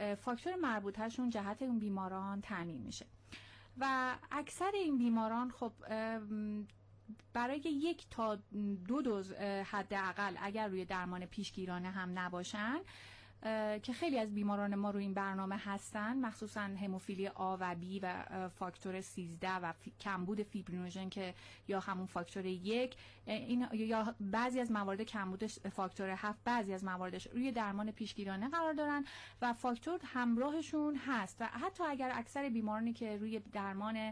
فاکتور مربوطهشون جهت اون بیماران تعیین میشه و اکثر این بیماران خب برای 1 تا 2 دوز حداقل اگر روی درمان پیشگیرانه هم نباشن که خیلی از بیماران ما روی این برنامه هستن، مخصوصا هموفیلی آ و بی و فاکتور 13 و کمبود فیبرینوژن که یا همون فاکتور 1 این یا بعضی از موارد کمبود فاکتور 7 بعضی از مواردش روی درمان پیشگیرانه قرار دارن و فاکتور همراهشون هست و حتی اگر اکثر بیمارانی که روی درمان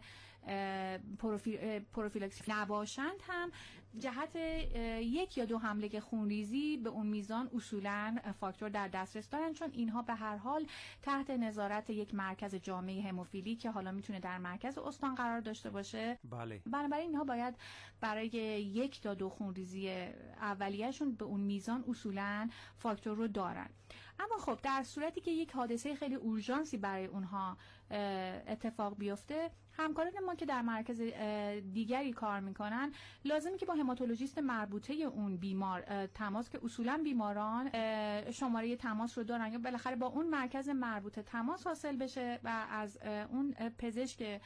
پروفیلاکسی نباشند هم جهت 1 یا 2 حمله خونریزی به اون میزان اصولاً فاکتور در دسترس دارن، چون اینها به هر حال تحت نظارت یک مرکز جامعه هموفیلی که حالا میتونه در مرکز استان قرار داشته باشه. بله. بنابراین اینها باید برای 1 تا 2 خونریزی اولیه‌شون به اون میزان اصولاً فاکتور رو دارن. اما خب در صورتی که یک حادثه خیلی اورژانسی برای اونها اتفاق بیفته، همکاران ما که در مرکز دیگری کار میکنن لازمه که با هماتولوژیست مربوطه اون بیمار تماس، که اصولا بیماران شماره تماس رو دارن یا بالاخره با اون مرکز مربوطه تماس حاصل بشه و از اون پزشک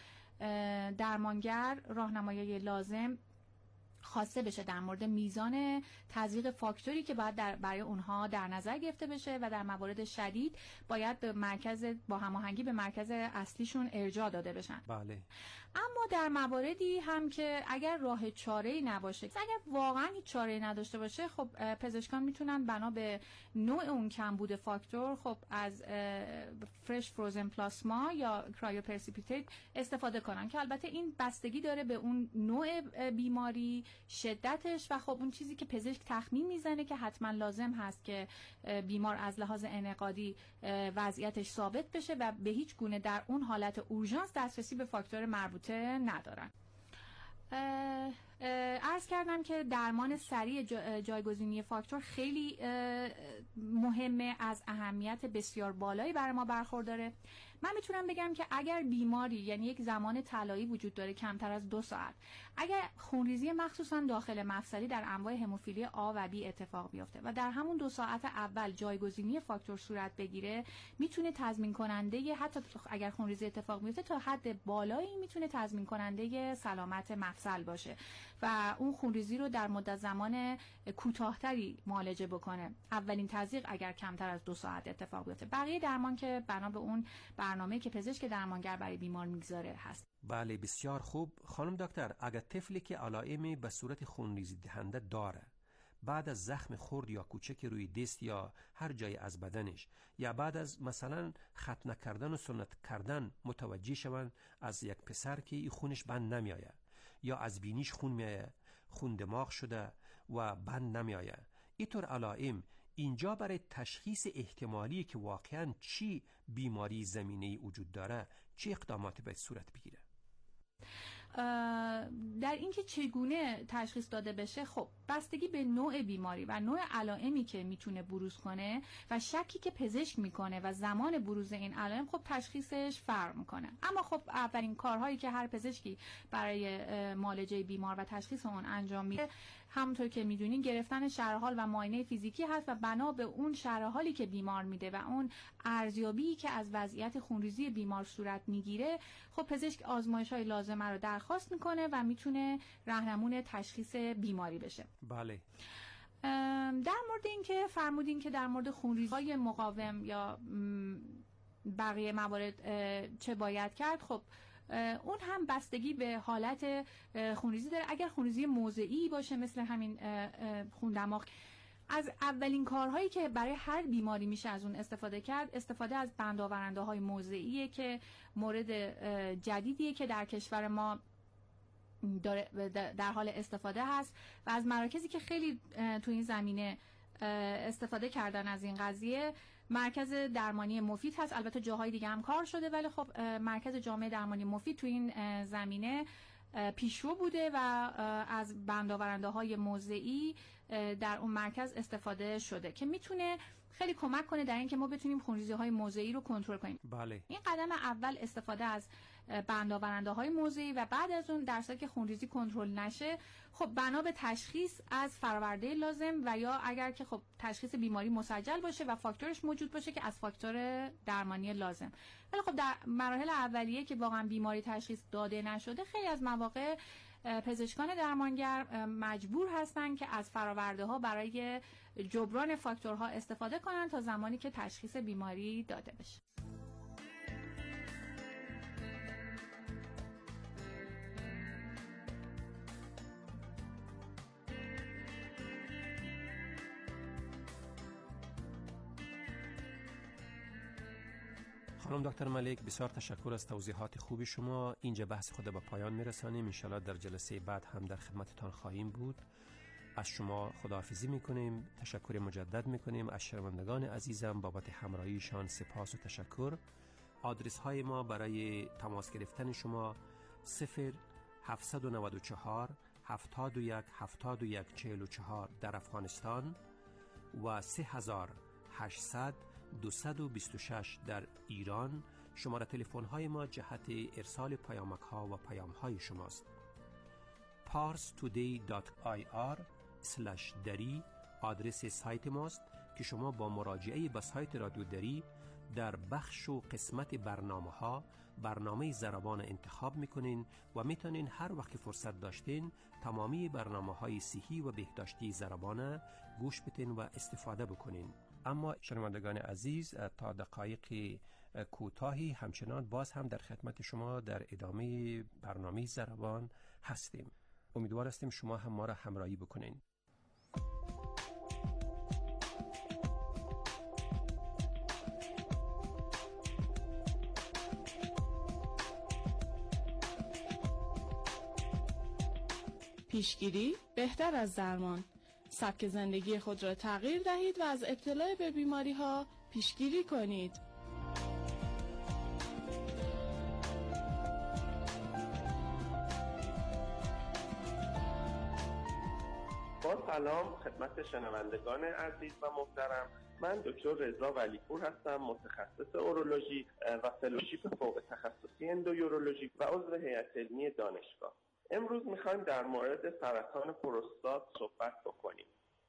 درمانگر راهنمایی لازم خواسته بشه در مورد میزان تزریق فاکتوری که باید برای اونها در نظر گرفته بشه و در موارد شدید باید به مرکز با هماهنگی به مرکز اصلیشون ارجاع داده بشن. بله. اما در مواردی هم که اگر راه چاره‌ای نباشه، اگر واقعا هیچ چاره‌ای نداشته باشه، خب پزشکان میتونن بنا به نوع اون کمبود فاکتور خب از فرش فروزن پلاسما یا کرایوپرسیپیتیت استفاده کنن که البته این بستگی داره به اون نوع بیماری، شدتش و خب اون چیزی که پزشک تخمین میزنه که حتما لازم هست که بیمار از لحاظ انعقادی وضعیتش ثابت بشه و به هیچ گونه در اون حالت اورژانس دسترسی به فاکتور مربوطه ندارن. عرض کردم که درمان سریع جایگزینی فاکتور خیلی مهمه، از اهمیت بسیار بالایی برای ما برخورداره. من میتونم بگم که اگر بیماری، یعنی یک زمان طلایی وجود داره کمتر از 2 ساعت، اگر خونریزی مخصوصا داخل مفصلی در انواع هموفیلی آ و بی اتفاق بیفته و در همون 2 ساعت اول جایگزینی فاکتور صورت بگیره، میتونه تضمین کننده، حتی اگر خونریزی اتفاق بیفته تا حد بالایی میتونه تضمین کننده سلامت مفصل باشه و اون خونریزی رو در مدت زمان کوتاه‌تری معالجه بکنه. اولین تزریق اگر کمتر از 2 ساعت اتفاق بیفته، بقیه درمان که بنا به اون برنامه که پزشک درمانگر برای بیمار میگذاره هست. بله، بسیار خوب. خانم دکتر، اگر طفلی که علائمی به صورت خونریزی دهنده داره، بعد از زخم خرد یا کوچک روی دست یا هر جای از بدنش، یا بعد از مثلا ختنه کردن و سنت کردن متوجه شوند از یک پسر که این خونش بند نمیآید یا از بینیش خون میآید، خون دماغ شده و بند نمیآید، اینطور علائم اینجا برای تشخیص احتمالی که واقعا چی بیماری زمینه‌ای وجود داره چه اقداماتی باید صورت بگیره؟ در اینکه چگونه تشخیص داده بشه، خب بستگی به نوع بیماری و نوع علائمی که میتونه بروز کنه و شکی که پزشک میکنه و زمان بروز این علائم، خب تشخیصش فرق میکنه. اما خب اولین کارهایی که هر پزشکی برای معالجه بیمار و تشخیص اون انجام میده، همونطور که میدونین گرفتن شرح حال و معاینه فیزیکی هست و بنا به اون شرح حالی که بیمار میده و اون ارزیابی که از وضعیت خونریزی بیمار صورت میگیره، خب پزشک آزمایش‌های لازمه رو درخواست میکنه و میتونه راهنمون تشخیص بیماری بشه. بله. در مورد این که فرمودین که در مورد خونریزی‌های مقاوم یا بقیه موارد چه باید کرد، خب اون هم بستگی به حالت خونریزی داره. اگر خونریزی موضعی باشه مثل همین خون دماغ، از اولین کارهایی که برای هر بیماری میشه از اون استفاده کرد، استفاده از بندآورنده های موضعیه که مورد جدیدیه که در کشور ما در حال استفاده هست و از مراکزی که خیلی تو این زمینه استفاده کردن از این قضیه، مرکز درمانی مفید هست. البته جاهای دیگه هم کار شده، ولی خب مرکز جامعه درمانی مفید تو این زمینه پیشرو بوده و از بندآورنده های موضعی در اون مرکز استفاده شده که میتونه خیلی کمک کنه در اینکه ما بتونیم خونریزی‌های موضعی رو کنترل کنیم. بله. این قدم اول استفاده از بندآورنده‌های موضعی و بعد از اون در صورتی که خونریزی کنترل نشه، خب بنا به تشخیص از فراورده لازم و یا اگر که خب تشخیص بیماری مسجل باشه و فاکتورش موجود باشه که از فاکتور درمانی لازم. ولی خب در مراحل اولیه که واقعا بیماری تشخیص داده نشده، خیلی از مواقع پزشکان درمانگر مجبور هستن که از فرآورده‌ها برای جبران فاکتورها استفاده کنن تا زمانی که تشخیص بیماری داده بشه. خانم دکتر ملک، بسیار تشکر از توضیحات خوب شما. اینجا بحث خود به پایان میرسانیم. انشالله در جلسه بعد هم در خدمتتان خواهیم بود. از شما خداحافظی میکنیم. تشکر مجدد میکنیم از شنوندگان عزیزم بابت همراهیشان. سپاس و تشکر. آدرس های ما برای تماس گرفتن شما 0794 71 71 44 در افغانستان و 3800 226 در ایران. شماره تلفن های ما جهت ارسال پیامک ها و پیام های شماست. parstoday.ir/dari آدرس سایت ماست که شما با مراجعه به سایت رادیو دری در بخش و قسمت برنامه ها برنامه ضربان انتخاب میکنین و میتونین هر وقت فرصت داشتین تمامی برنامه های صحی و بهداشتی ضربان گوش بدین و استفاده بکنین. اما شنوندگان عزیز، تا دقایق کوتاهی همچنان باز هم در خدمت شما در ادامه برنامه ضربان هستیم. امیدوار هستیم شما هم ما را همراهی بکنین. پیشگیری بهتر از درمان. سبک زندگی خود را تغییر دهید و از ابتلا به بیماری ها پیشگیری کنید. با سلام خدمت شنوندگان عزیز و محترم. من دکتر رضا ولیپور هستم، متخصص اورولوژی و فلوشیپ فوق تخصصی اندویورولوژی و عضو هیئت علمی دانشگاه. امروز میخوایم در مورد سرطان پروستات صحبت بکنیم.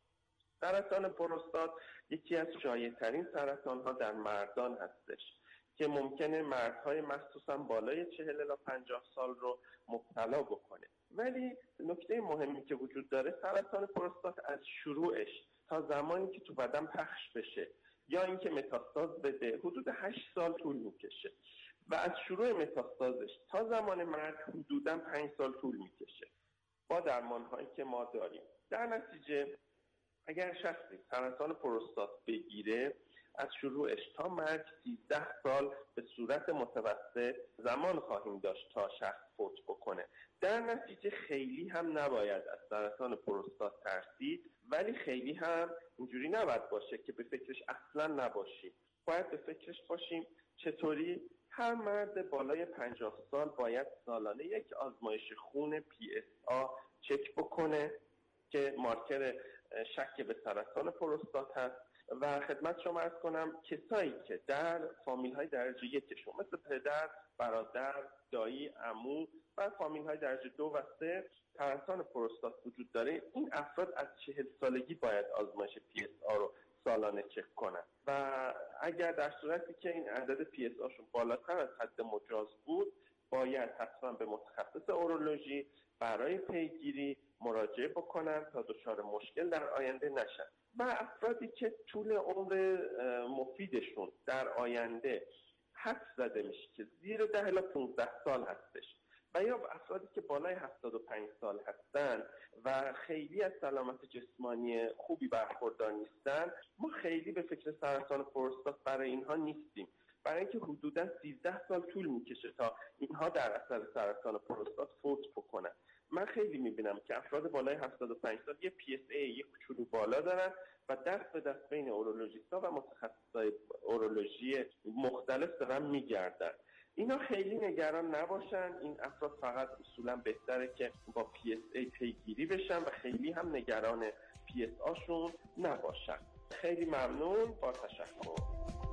سرطان پروستات یکی از شایع‌ترین سرطان‌ها در مردان هستش که ممکنه مردهای مخصوصا بالای 40 الی 50 سال رو مبتلا بکنه. ولی نکته مهمی که وجود داره، سرطان پروستات از شروعش تا زمانی که تو بدن پخش بشه یا اینکه متاستاز بده حدود 8 سال طول میکشه و از شروع متاستازش تا زمان مرگ حدوداً 5 سال طول میکشه با درمان‌هایی که ما داریم. در نتیجه اگر شخصی سرطان پروستات بگیره، از شروعش تا مرگ 13 سال به صورت متوسط زمان خواهیم داشت تا شخص فوت بکنه. در نتیجه خیلی هم نباید از سرطان پروستات ترسید، ولی خیلی هم اینجوری نباید باشه که به فکرش اصلا نباشیم. باید به فکرش باشیم چطوری هر مرد بالای 50 سال باید سالانه یک آزمایش خون PSA چک بکنه که مارکر شک به سرطان پروستات هست. و خدمت شما عرض کنم کسایی که در فامیل های درجه یکشون مثل پدر، برادر، دایی، عمو و فامیل های درجه 2 و 3 سرطان پروستات وجود داره، این افراد از 40 سالگی باید آزمایش PSA رو سالانه چک کنن و اگر در صورتی که این عدد PSA شون بالاتر از حد مجاز بود، باید حتما به متخصص اورولوژی برای پیگیری مراجعه بکنن تا دچار مشکل در آینده نشن. و افرادی که طول عمر مفیدشون در آینده حدس زده میشه که زیر 10 الی 15 سال هستش و یا افرادی که بالای 75 سال هستن و خیلی از سلامت جسمانی خوبی برخوردار نیستن، ما خیلی به فکر سرطان پروستات برای اینها نیستیم، برای اینکه حدوداً 13 سال طول میکشه تا اینها در اثر سرطان پروستات فوت بکنن. من خیلی میبینم که افراد بالای 75 سال یه PSA یه کوچولو بالا دارن و دست به دست بین اورولوژیست‌ها و متخصصای اورولوژی مختلف دارن میگردن. اینا خیلی نگران نباشن، این افراد فقط اصولا بهتره که با PSA پیگیری بشن و خیلی هم نگران PSA شون نباشن. خیلی ممنون، با تشکر.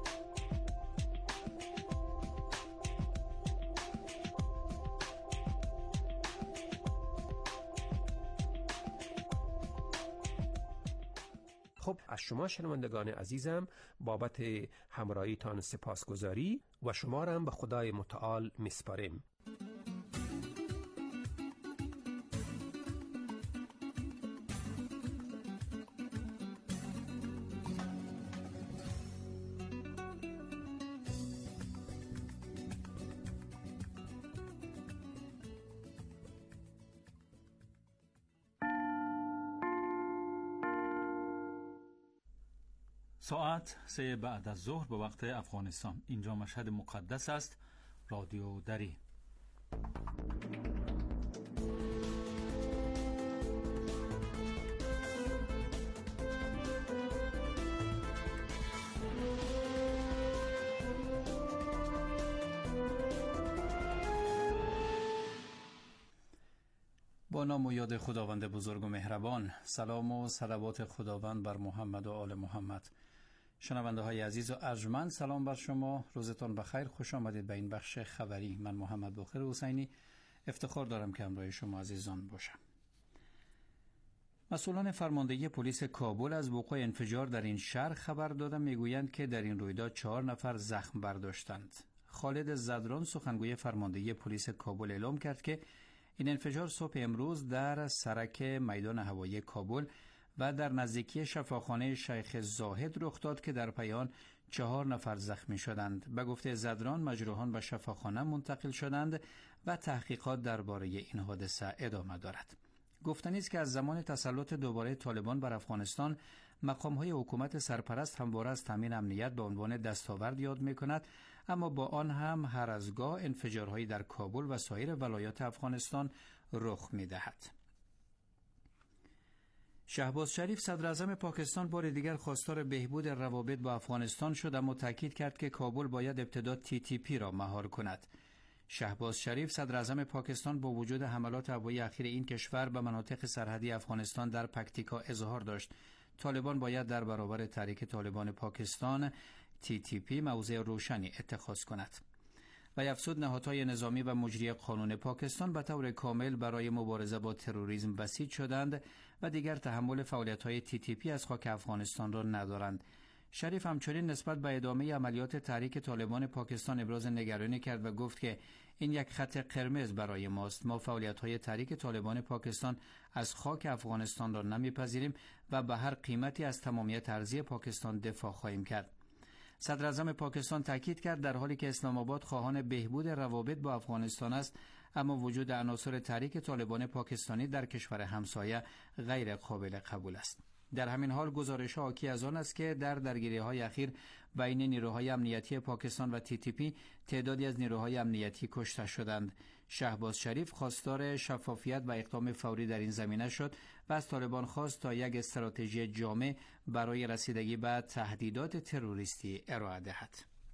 خب از شما شنوندگان عزیزم بابت همراهیتان سپاسگزاری و شما را هم به خدای متعال میسپاریم. ساعت 3 بعد از ظهر به وقت افغانستان. اینجا مشهد مقدس است. رادیو دری. با نام و یاد خداوند بزرگ و مهربان. سلام و صلوات خداوند بر محمد و آل محمد. شنونده های عزیز و ارجمند، سلام بر شما، روزتان بخیر، خوش آمدید به این بخش خبری. من محمد باقر حسینی افتخار دارم که همراه شما عزیزان باشم. مسئولان فرماندهی پلیس کابل از وقوع انفجار در این شهر خبر دادند. میگویند که در این رویداد 4 نفر زخم برداشتند. خالد زدران سخنگوی فرماندهی پلیس کابل اعلام کرد که این انفجار صبح امروز در سرک میدان هوایی کابل و در نزدیکی شفاخانه شیخ زاهد رخ داد که در پی آن 4 نفر زخمی شدند. به گفته زدران مجروحان به شفاخانه منتقل شدند و تحقیقات درباره این حادثه ادامه دارد. گفتنی است که از زمان تسلط دوباره طالبان بر افغانستان مقام‌های حکومت سرپرست همواره از تامین امنیت به عنوان دستاورد یاد می‌کند، اما با آن هم هر از گاه انفجارهایی در کابل و سایر ولایات افغانستان رخ می‌دهد. شهباز شریف صدر اعظم پاکستان بار دیگر خواستار بهبود روابط با افغانستان شد، اما تاکید کرد که کابل باید ابتدا TTP را مهار کند. شهباز شریف صدر اعظم پاکستان با وجود حملات هوایی اخیر این کشور به مناطق سرحدی افغانستان در پکتیکا اظهار داشت طالبان باید در برابر تحریک طالبان پاکستان TTP موضع روشنی اتخاذ کند. و افزود نهادهای نظامی و مجری قانون پاکستان به طور کامل برای مبارزه با تروریسم بسیج شدند و دیگر تحمل فعالیت‌های TTP از خاک افغانستان را ندارند. شریف همچنین نسبت به ادامه عملیات تحریک طالبان پاکستان ابراز نگرانی کرد و گفت که این یک خط قرمز برای ماست. ما فعالیت‌های تحریک طالبان پاکستان از خاک افغانستان را نمی‌پذیریم و به هر قیمتی از تمامیت ارضی پاکستان دفاع خواهیم کرد. صدر اعظم پاکستان تاکید کرد در حالی که اسلام آباد خواهان بهبود روابط با افغانستان است، اما وجود عناصر تحریک طالبان پاکستانی در کشور همسایه غیر قابل قبول است. در همین حال گزارش‌ها حاکی از آن است که در درگیری‌های اخیر بین نیروهای امنیتی پاکستان و TTP تعدادی از نیروهای امنیتی کشته شدند. شهباز شریف خواستار شفافیت و اقدام فوری در این زمینه شد و از طالبان خواست تا یک استراتژی جامع برای رسیدگی به تهدیدات تروریستی ارائه دهد.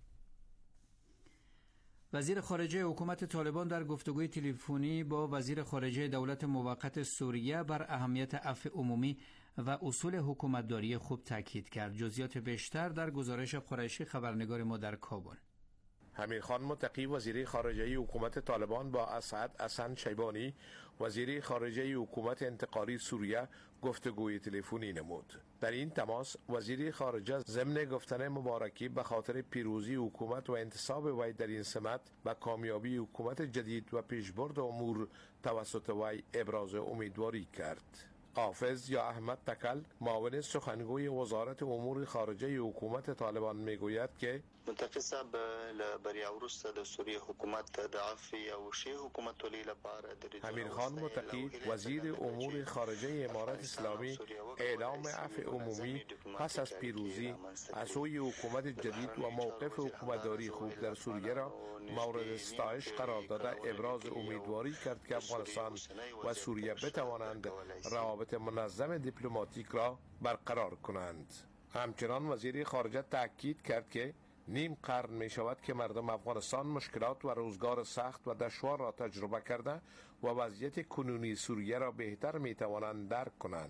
وزیر خارجه حکومت طالبان در گفتگوی تلفنی با وزیر خارجه دولت موقت سوریه بر اهمیت عفو عمومی و اصول حکومتداری خوب تاکید کرد. جزئیات بیشتر در گزارش قریشی خبرنگار ما در کابل. امیرخان متقی وزیر خارجه حکومت طالبان با اسعد حسن شیبانی وزیر خارجه حکومت انتقالی سوریه گفتگوی تلفنی نمود. در این تماس وزیر خارجه ضمن گفتن مبارکی به خاطر پیروزی حکومت و انتصاب وی در این سمت و کامیابی حکومت جدید و پیشبرد امور توسط وی ابراز امیدواری کرد. حافظ یا احمد تکل معاون سخنگوی وزارت امور خارجه حکومت طالبان میگوید که متفسه بریا ورسته د سوریه حکومت د عفو او شی حکومت ولی لپاره امیرخان متقی وزیر امور خارجه امارت اسلامی اعلام عفو عمومی پس از پیروزی از سوی حکومت جدید و موقف حکومتداری خوب در سوریه را مورد ستایش قرار داده ابراز امیدواری کرد که افغانستان و سوریه بتوانند روابط منظم دیپلماتیک را برقرار کنند. همچنان وزیر خارجه تاکید کرد که نیم قرن می شود که مردم افغانستان مشکلات و روزگار سخت و دشوار را تجربه کرده و وضعیت کنونی سوریه را بهتر می توانند درک کنند.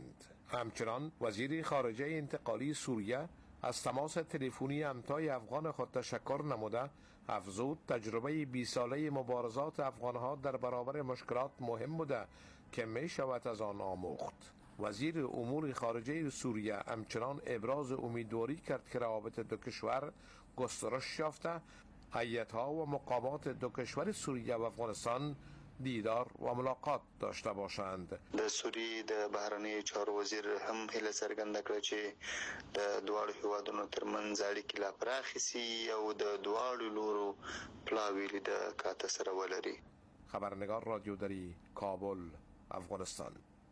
همچنان وزیر خارجه انتقالی سوریه از تماس تلفنی همتای افغان خود تشکر نموده افزود تجربه 20 ساله مبارزات افغانها در برابر مشکلات مهم بوده که می شود از آن آموخت. وزیر امور خارجه سوریه همچنان ابراز امیدواری کرد که روابط دو کشور گسترش یافته، هیئت‌ها و مقامات دو کشور سوریه و افغانستان دیدار و ملاقات داشته باشند. د سوریې د بهرنیو چارو وزیر هم هیله څرګنده کړه چې د دواړو هیوادونو ترمنځ اړیکې لا پراخې سي او د دواړو لورو پلاوی لیده کاته سره ولري. خبرنگار رادیو دری کابل، افغانستان.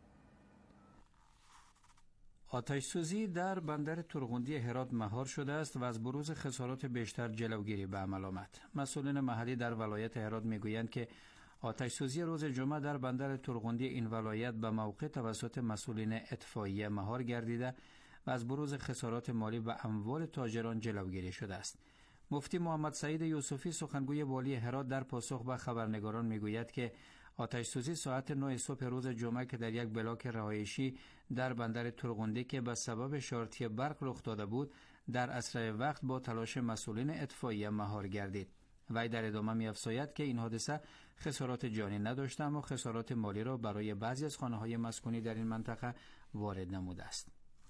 آتش سوزی در بندر ترغوندی هرات مهار شده است و از بروز خسارات بیشتر جلوگیری به عمل آمد. مسئولین محلی در ولایت هرات میگویند که آتش سوزی روز جمعه در بندر ترغوندی این ولایت به موقع توسط مسئولین اطفائیه مهار گردیده و از بروز خسارات مالی و اموال تاجران جلوگیری شده است. مفتی محمد سعید یوسفی سخنگوی والی هرات در پاسخ به خبرنگاران میگوید که آتش سوزی ساعت 9 صبح روز جمعه که در یک بلاک رهایشی در بندر ترغوندی که به سبب شارتی برق رخ داده بود در اسرع وقت با تلاش مسئولین اطفائیه مهار گردید. وی در ادامه می‌افزاید که این حادثه خسارات جانی نداشته اما خسارات مالی را برای بعضی از خانه‌های مسکونی در این منطقه وارد نموده است.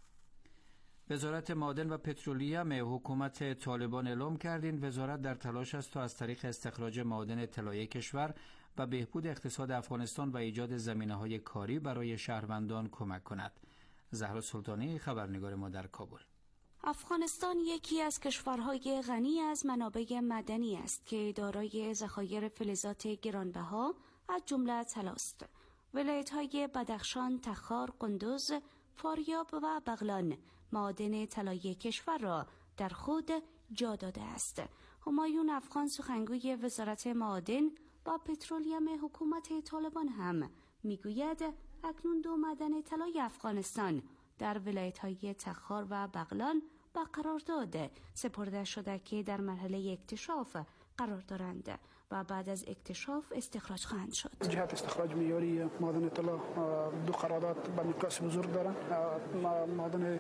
وزارت معادن و پترولیوم حکومت طالبان اعلام کرد این وزارت در تلاش است تا از طریق استخراج معادن طلایی کشور و بهبود اقتصاد افغانستان و ایجاد زمینه‌های کاری برای شهروندان کمک کند. زهرا سلطانی خبرنگار ما در کابل. افغانستان یکی از کشورهای غنی از منابع معدنی است که دارای ذخایر فلزات گرانبها از جمله طلا است. ولایت‌های بدخشان، تخار، قندوز، فاریاب و بغلان معادن طلایی کشور را در خود جا داده است. همایون افغان سخنگوی وزارت معادن و پترولیوم حکومت طالبان هم میگوید اکنون 2 معدن طلای افغانستان در ولایت‌های تخار و بغلان با قرارداد سپرده شده که در مرحله اکتشاف قرار دارند و بعد از اکتشاف استخراج خواهند شد. جهت استخراج معیاری معدن طلا 2 قرارداد به مقیاس بزرگ دارند. معدن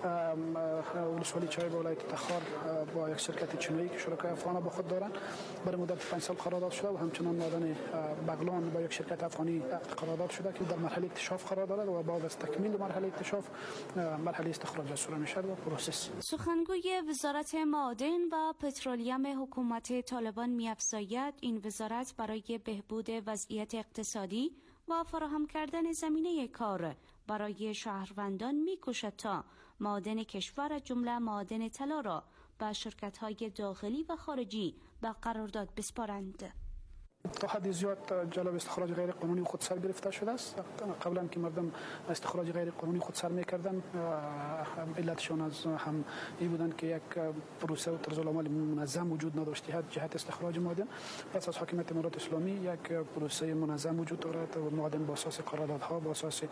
ولسوالی چای ولایت تخار با یک شرکت چینی که شرکای افغان با خود دارند برای مدت 5 سال قرارداد شده و همچنین معدن بغلان با یک شرکت افغانی قرارداد شده که در مرحله اکتشاف قرار دارد و بعد از تکمیل مرحله اکتشاف مرحله استخراج شروع می‌شود و پروسس. سخنگوی وزارت معادن و پترولیوم حکومت طالبان می‌افزاید این وزارت برای بهبود وضعیت اقتصادی و فراهم کردن زمینه کار برای شهروندان می‌کوشد تا معادن کشور جمله معادن طلا را به شرکت‌های داخلی و خارجی به قرارداد بسپارند. تا حد زیاد جلب استخراج غیر قانونی خود سر گرفته شده است. قبلا که مردم استخراج غیر قانونی خود سر می‌کردند علتشون از هم این بودند که یک پروسه و طرزالعمل منظم وجود نداشته جهت استخراج معادن. پس از حاکمیت امارات اسلامی یک پروسه منظم وجود دارد و معادن با اساس قراردادها با اساس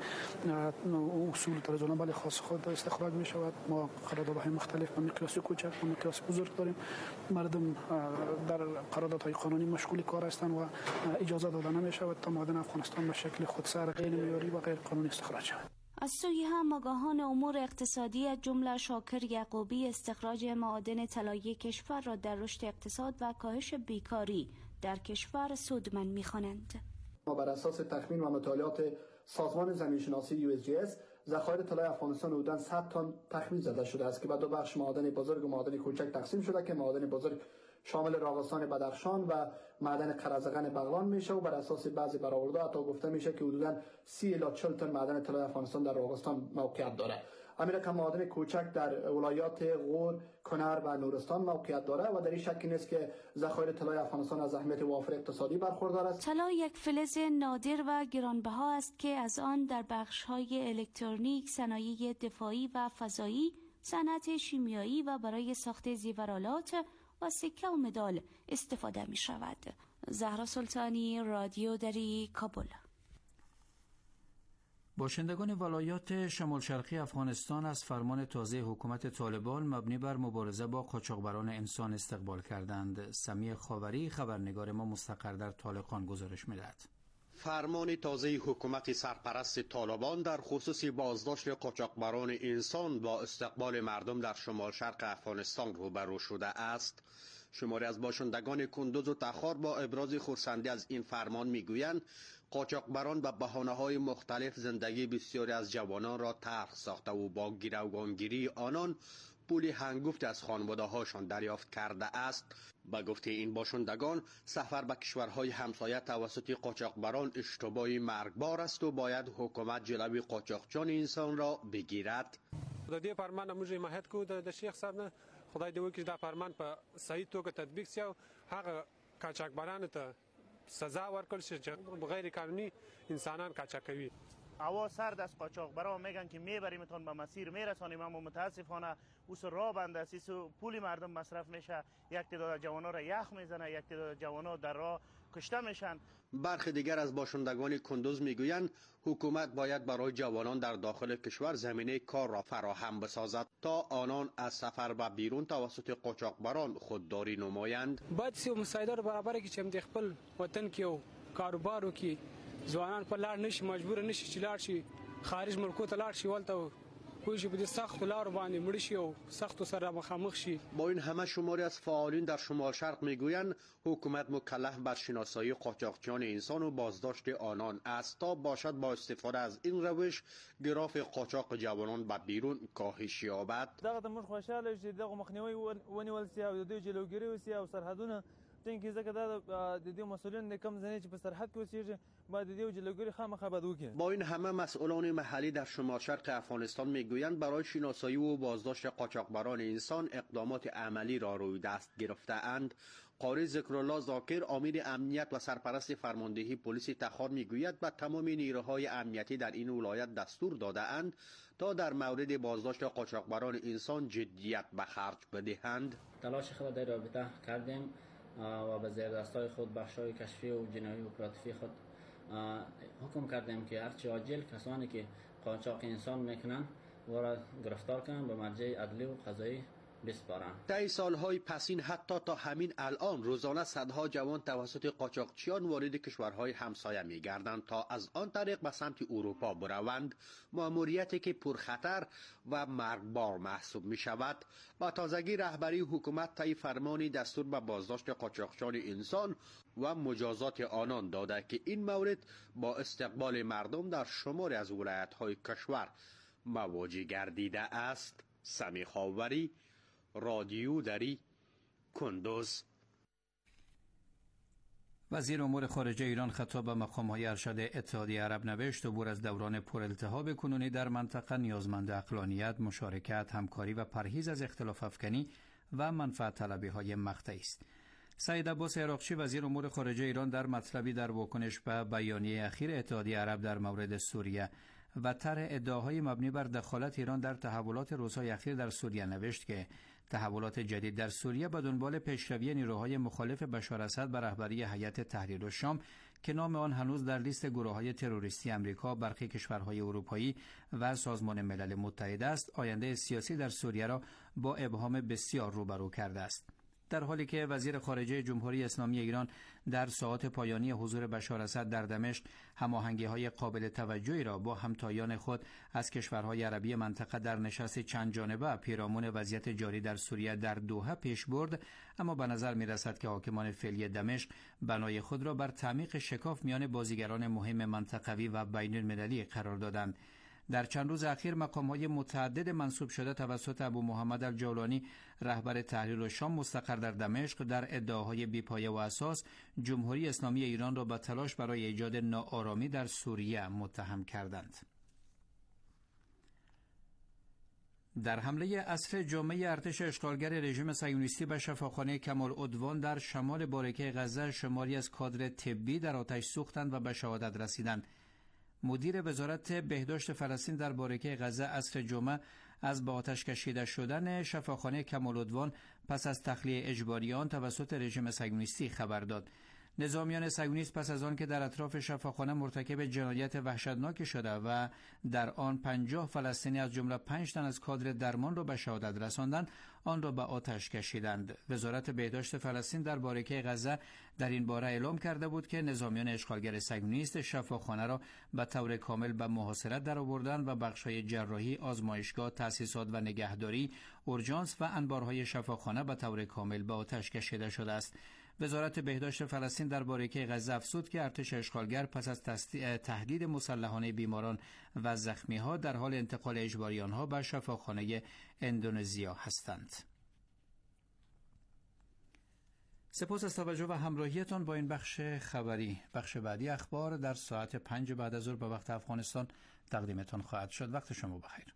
اصول طرزالعمل خاص خود استخراج می‌شود. ما قراردادهای مختلف به مقیاس کوچک و مقیاس بزرگ داریم. مردم در قراردادهای قانونی مشغول کار هستند و اجازه داده نمی‌شود تا معادن افغانستان به شکل خودسر غیر معیاری و غیر قانونی استخراج شود. از سوی هم آگاهان امور اقتصادی از جمله شاکر یعقوبی استخراج معادن طلایی کشور را در رشد اقتصاد و کاهش بیکاری در کشور سودمند می‌خوانند. ما بر اساس تخمین و مطالعات سازمان زمین‌شناسی USGS ذخایر طلای افغانستان حدوداً 100 تن تخمین زده شده است که به 2 بخش معادن بزرگ و معادن کوچک تقسیم شده که معادن بزرگ شامل راغستان بدخشان و معدن قرزغن بغلان میشه و بر اساس بعضی برآورده‌ها حتی گفته میشه که حدوداً 30 الی 40 تن معدن طلای افغانستان در راغستان موقعیت داره. همین که معادن کوچک در ولایات غور، کنر و نورستان موقعیت داره و در این شک نیست که ذخایر طلای افغانستان از اهمیت وافر اقتصادی برخوردار است. طلا یک فلز نادر و گرانبها است که از آن در بخش‌های الکترونیک، صنایع دفاعی و فضایی، صنعت شیمیایی و برای ساخت زیورآلات و سکه و مدال استفاده می شود. زهرا سلطانی، رادیو دری کابل. باشندگان ولایات شمال شرقی افغانستان از فرمان تازه حکومت طالبان مبنی بر مبارزه با قاچاقبران انسان استقبال کردند. سمیع خاوری خبرنگار ما مستقر در طالقان گزارش می‌دهد. فرمان تازه حکومت سرپرست طالبان در خصوص بازداشت قاچاقبران انسان با استقبال مردم در شمال شرق افغانستان روبرو شده است. شماری از باشندگان کندوز و تخار با ابراز خرسندی از این فرمان میگویند قاچاقبران به بهانه‌های مختلف زندگی بسیاری از جوانان را تلخ ساخته و با گروگانگیری آنان پول هنگفت از خانواده‌هاشان دریافت کرده است. به گفته این باشندگان سفر به کشورهای همسایه توسط قاچاقبران اشتباهی مرگبار است و باید حکومت جلوی قاچاقچیان انسان را بگیرد. د دې فرمان موږ حمایت کوو د شیخ صاحب نه. خدای دې وکړي دا فرمان په صحیح توګه تطبیق شي او هغه قاچاقبرانو ته سزا ورکړل شي چې غیر قانونی انسانان قاچاق کوي. هوا سرد است، قاچاقبرا میگن که میبریمتون به مسیر میرسانیم، اما متاسفانه اوس راه بند است، پول مردم مصرف میشه، یک تعداد جوانا را یخ میزنه، یک تعداد جوانا در راه کشته میشن. برخی دیگر از باشندگان کندوز میگویند حکومت باید برای جوانان در داخل کشور زمینه کار را فراهم بسازد تا آنان از سفر به بیرون توسط قاچاقبران خودداری نمایند. باید سی مساعده را برابر کی چې خپل وطن کې او کاروبار وکړي، ځوانان په لار نشي، مجبور نشي چې لاړ شي خارج ملکو ته لاړ شي، ولته کوی چې په سخت لار باندې مړ شي او سخت سره مخامخ شي. با این همه شماری از فعالین در شمال شرق میگویند حکومت مکلف به شناسایی قاچاقچیان انسان و بازداشت آنان است تا باشد با استفاده از این روش گراف قاچاق جوانان به بیرون کاهش یابد. دغه موږ خوشاله چې دغه مخنیوي ونیول سي او د جلوګیری وسی او سرحدونه څنګه ځکه دا د دې مسؤلین کم ځنې چې په سرحد کې اوسېږي باید د دې جلوګیری خامخا باید وکړي. با این همه مسئولان محلی در شمال شرق افغانستان میگویند برای شناسایی و بازداشت قاچاقبران انسان اقدامات عملی را روی دست گرفته‌اند. قاری ذکرالله ذاکر امیر امنیت و سرپرست فرماندهی پلیس تخار میگوید به تمام نیروهای امنیتی در این ولایت دستور داده‌اند تا در مورد بازداشت قاچاقبران انسان جدیت به خرج بدهند. تلاش خود در رابطه کردیم و به زیر دستای خود بخشای کشفی و جنایی اپراتیفی خود حکم کردیم که هرچی عاجل کسانی که قاچاق انسان میکنن و را گرفتار کنن به مرجع عدلی و قضایی بسپارن. طی سالهای پسین حتی تا همین الان روزانه صدها جوان توسط قاچاقچیان وارد کشورهای همسایه میگردند تا از آن طریق به سمت اروپا بروند، مأموریتی که پرخطر و مرگبار محسوب می شود. با تازگی رهبری حکومت طی فرمانی دستور به بازداشت قاچاقچیان انسان و مجازات آنان داده که این مورد با استقبال مردم در شماری از ولایت‌های کشور مواجه گردیده است. سمی خاوری، رادیو دری، کندوز. وزیر امور خارجه ایران خطاب به مقام‌های ارشد اتحادیه عرب نوشت عبور از دوران پرالتهاب کنونی در منطقه نیازمند عقلانیت، مشارکت، همکاری و پرهیز از اختلاف افکنی و منفعت طلبی‌های مقطعی است. سعید عباس عراقچی وزیر امور خارجه ایران در مطلبی در واکنش به بیانیه اخیر اتحادیه عرب در مورد سوریه و طرح ادعاهای مبنی بر دخالت ایران در تحولات روزهای اخیر در سوریه نوشت که تحولات جدید در سوریه به دنبال پیشروی نیروهای مخالف بشار اسد به رهبری هیئت تحریر الشام که نام آن هنوز در لیست گروه‌های تروریستی آمریکا، برخی کشورهای اروپایی و سازمان ملل متحد است، آینده سیاسی در سوریه را با ابهام بسیار روبرو کرده است. در حالی که وزیر خارجه جمهوری اسلامی ایران در ساعات پایانی حضور بشار اسد در دمشق هماهنگی‌های قابل توجهی را با همتایان خود از کشورهای عربی منطقه در نشست چند جانبه پیرامون وضعیت جاری در سوریه در دوحه پیش برد، اما به نظر می‌رسد که حاکمان فعلی دمشق بنای خود را بر تعمیق شکاف میان بازیگران مهم منطقوی و بین‌المللی قرار دادند. در چند روز اخیر مقام‌های متعدد منصوب شده توسط ابو محمد الجولانی رهبر تحریر الشام مستقر در دمشق در ادعاهای بی‌پایه و اساس جمهوری اسلامی ایران را به تلاش برای ایجاد ناآرامی در سوریه متهم کردند. در حمله عصر جمعه ارتش اشغالگر رژیم صهیونیستی به شفاخانه کمالعدوان در شمال بارکه غزه شماری از کادر طبی در آتش سوختند و به شهادت رسیدند. مدیر وزارت بهداشت فلسطین در بارکه غزه عصر جمعه از به آتش کشیده شدن شفاخانه کمالعدوان پس از تخلیه اجباری آن توسط رژیم صهیونیستی خبر داد. نظامیان صهیونیست پس از آن که در اطراف شفاخانه مرتکب جنایت وحشتناک شده و در آن 50 فلسطینی از جمله 5 تن از کادر درمان را به شهادت رساندند، آن را به آتش کشیدند. وزارت بهداشت فلسطین در باریکه غزه در این باره اعلام کرده بود که نظامیان اشغالگر صهیونیست شفاخانه را به طور کامل به محاصره درآوردند و بخش‌های جراحی، آزمایشگاه، تأسیسات و نگهداری، اورژانس و انبارهای شفاخانه به طور کامل به آتش کشیده شده است. وزارت بهداشت فلسطین در باریکه غزه افزود که ارتش اشغالگر پس از تهدید مسلحانه بیماران و زخمی‌ها در حال انتقال اجباری آنها به شفاخانه اندونزیا هستند. سپاس از توجه و همراهیتان با این بخش خبری. بخش بعدی اخبار در ساعت 5 بعد از ظهر به وقت افغانستان تقدیمتان خواهد شد. وقت شما بخیر.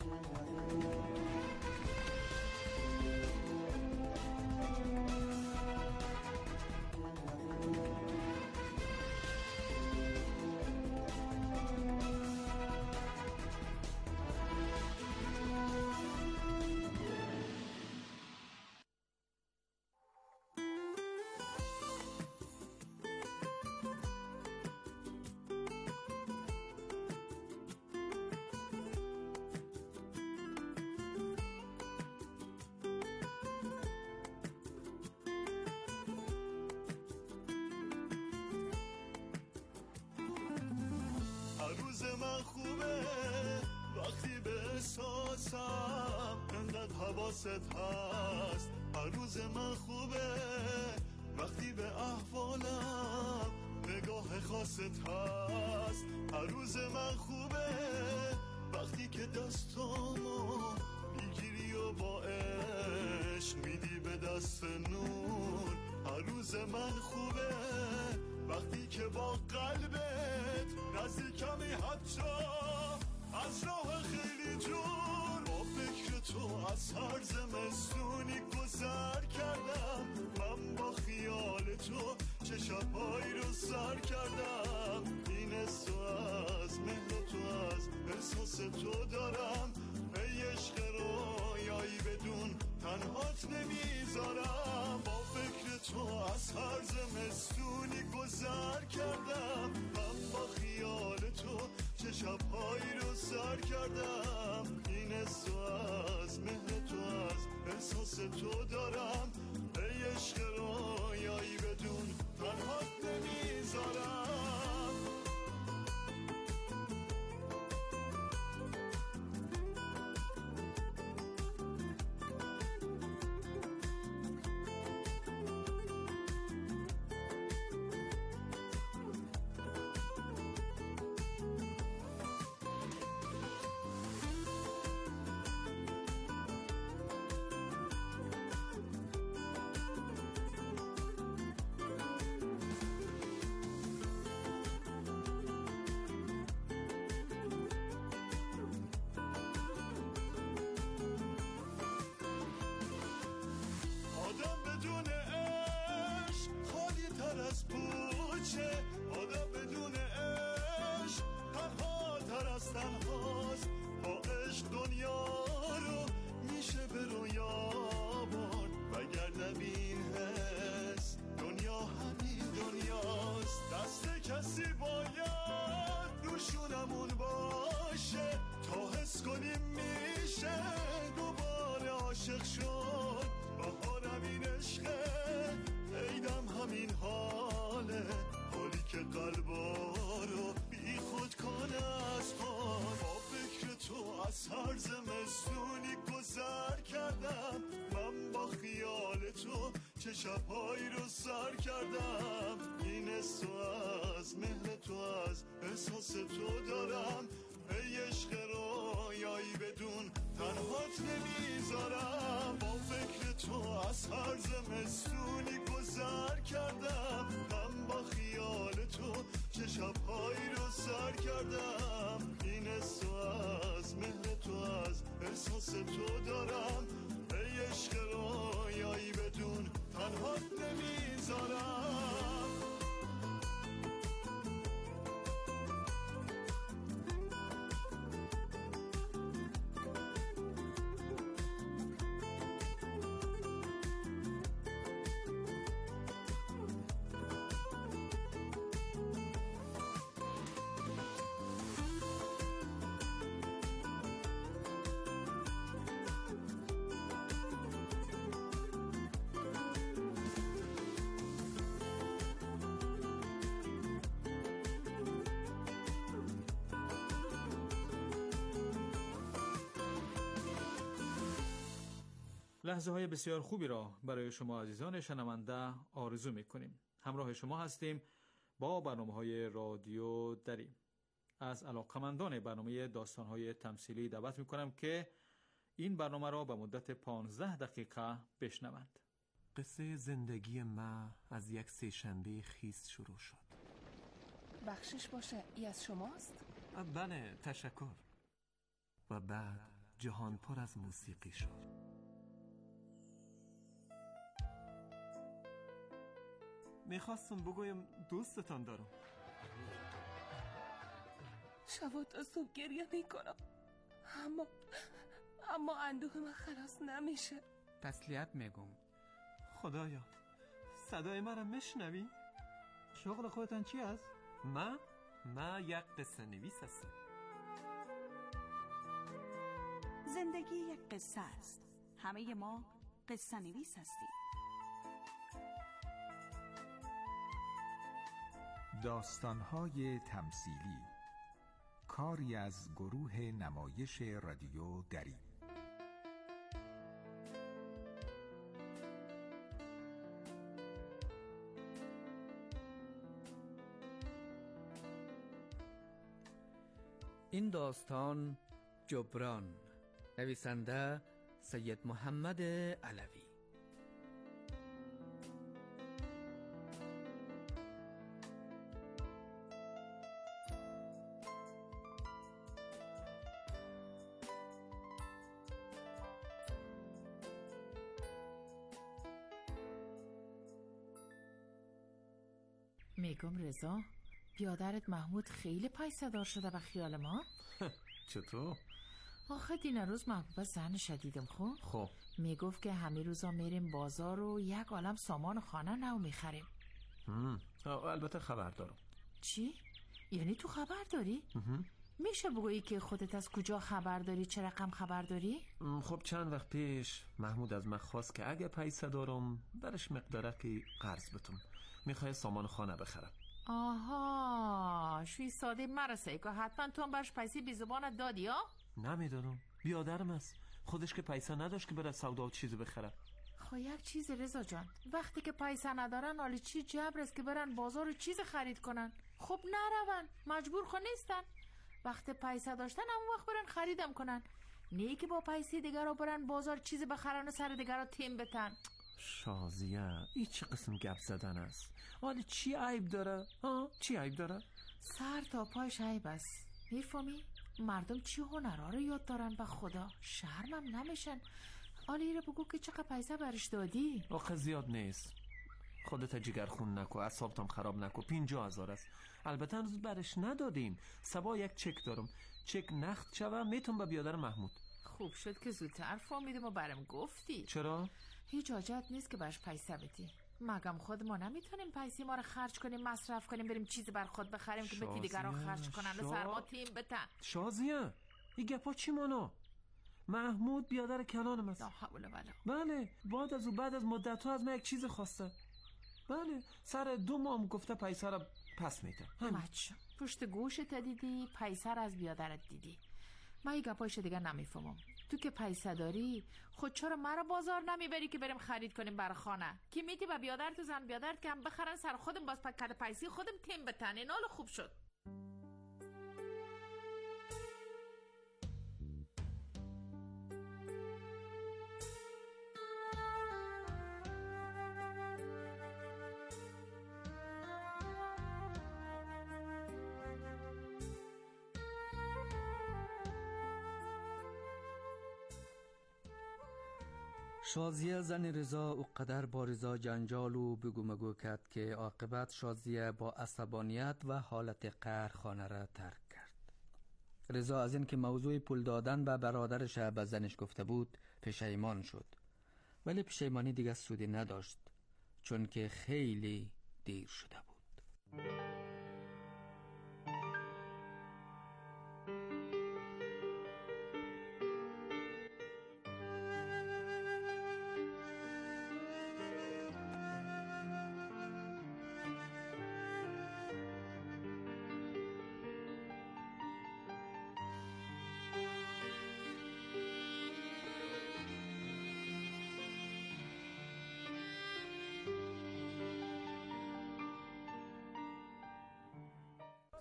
روز من خوبه وقتی به احساسم انقدر حواست هست. هر روز من خوبه وقتی به احوالم نگاه خاصت هست. هر روز من خوبه وقتی که دستامو میگیری و با عشق میدی به دست نور. هر روز من خوبه وقتی که با قلبت نزدیکمی، حتی از راه خیلی جور. با فکر تو از هر زمستونی گذر کردم، من با خیال تو چه شبایی رو سر کردم. این از تو، از مهر تو، از احساس تو دارم. ای عشق رویایی بدون تنهات نمیذارم. با فکر تو از هر زمستونی گذر کردم، من با خیال تو چه شبهایی رو سر کردم. این از تو، از مهر تو، از احساس تو دارم. ای عشق رویایی بدون تنهات نمیذارم. آدم بدون عشق تنها تر از تنهاست. با عشق دنیا رو میشه به رویا برد، وگرنه این حس دنیا همین دنیاست. دست کسی باید روشونمون باشه تا حس کنیم میشه دوباره عاشق شد. بهارم این عشقه، عیدم همین حاله، حالی که قلبا رو بی خود کنه از خود. با فکر تو از هر زمستونی گذر کردم، من با خیال تو چه شبهایی رو سر کردم. این از تو، از مهر تو، از احساس تو دارم. ای عشق رویایی بدون تنهات نمیذارم. با فکر تو از هر زمستونی گذر کردم، من با خیال تو چه شبهایی رو سر کردم. این از تو، از مهر تو، از احساس تو دارم. ای عشق رویایی بدون تنهات نمیذارم. لحظه های بسیار خوبی را برای شما عزیزان شنونده آرزو می‌کنیم. همراه شما هستیم با برنامه‌های رادیو دری. از علاقمندان برنامه داستان‌های تمثیلی دعوت می‌کنم که این برنامه را به مدت 15 دقیقه بشنوند. قصه زندگی ما از یک سه‌شنبه خیس شروع شد. بخشش باشه، ای از شماست؟ بله، تشکر. و بعد جهان پر از موسیقی شد. میخواستم بگویم دوستتان دارم. شب تا صبح گریه میکنم، اما اندوه من خلاص نمیشه. تسلیت میگم. خدایا، صدای مرا میشنوی؟ شغل خودتان چی است؟ ما یک قصه نویس هستم. زندگی یک قصه است. همه ما قصه نویس هستیم. داستان‌های تمثیلی، کاری از گروه نمایش رادیو دری. این داستان جبران، نویسنده سید محمد علوی. میگم رضا، بیادرت محمود خیلی پیسه‌دار شده به خیال ما؟ چطور؟ آخه دین روز محبوب زن شدیدم. خب میگفت که همه روزا میریم بازار و یک عالم سامان خانه نو میخریم. البته خبر دارم. چی؟ یعنی تو خبر داری؟ میشه بگویی که خودت از کجا خبر داری؟ چه رقم خبر داری؟ خب چند وقت پیش محمود از من خواست که اگه پیسه دارم برش مقدارکی قرض بتم. میخوای سامان خانه بخرم. آها، شوی ساده مرسه که حتما تو هم برش پیسه بی زبانت دادی ها؟ نمیدونم، بیادرم است. خودش که پیسه نداشت که بره سودا و چیزی بخره. خب یک چیز رضا جان، وقتی که پیسه ندارن حالی چی جبر است که برن بازار و چیز خرید کنن؟ خب نرون، مجبور خود نیستن. وقتی پیسه داشتن همون وقت برن خریدم کنن، نه که با پیسه دیگر رو برن بازار چیز بخرن و سر دیگر رو تیم بتن. شازیه، این چه قسم گپ زدن است؟ حالی چی عیب داره؟ چی عیب داره؟ سر تا پایش عیب است. میفهمی؟ مردم چی هنرها رو یاد دارن به خدا، شرمم نمیشن. حالی رو بگو که چقدر پیسه برش دادی؟ آخه زیاد نیست. خودت جگر خون نکو، اعصابتم خراب نکو. 50,000 است. البته هنوز برش ندادیم. صبا یک چک دارم، چک نقد شوه میتونم به بیادر محمود. خوب شد که زودتر فهمیدم و برم گفتی. چرا؟ هیچ حاجت نیست که برش پیسه بدی. مگم خود ما نمیتونیم پیسه ما رو خرج کنیم، مصرف کنیم، بریم چیزی بر خود بخریم که بتی دیگران خرج کنن و سرما تیم بتن؟ شازیه، این گپا چی مانا؟ محمود بیادر کلانم است. لا حول ولا. بله، بعد از مدت ها از من یک چیز خواسته. بله، سر 2 ماه گفته پیسه رو پس میده. مچ پشت گوشت دیدی، پیسه رو از بیادرت دیدی. من این گپایش دیگه نمیفهمم. تو که پیسه داری، خود چرا مرا بازار نمیبری که بریم خرید کنیم برای خانه؟ که میتی با بیادرت و زن بیادرت که هم بخرن سر خودم باز پکت پیسی خودم تیم بتن. این حال خوب شد. شازیه زن رضا او قدر با رضا جنجال و بگو مگو کرد که عاقبت شازیه با عصبانیت و حالت قهر خانه را ترک کرد. رضا از این که موضوع پول دادن به برادرش به زنش گفته بود پشیمان شد، ولی پشیمانی دیگه سودی نداشت چون که خیلی دیر شده بود.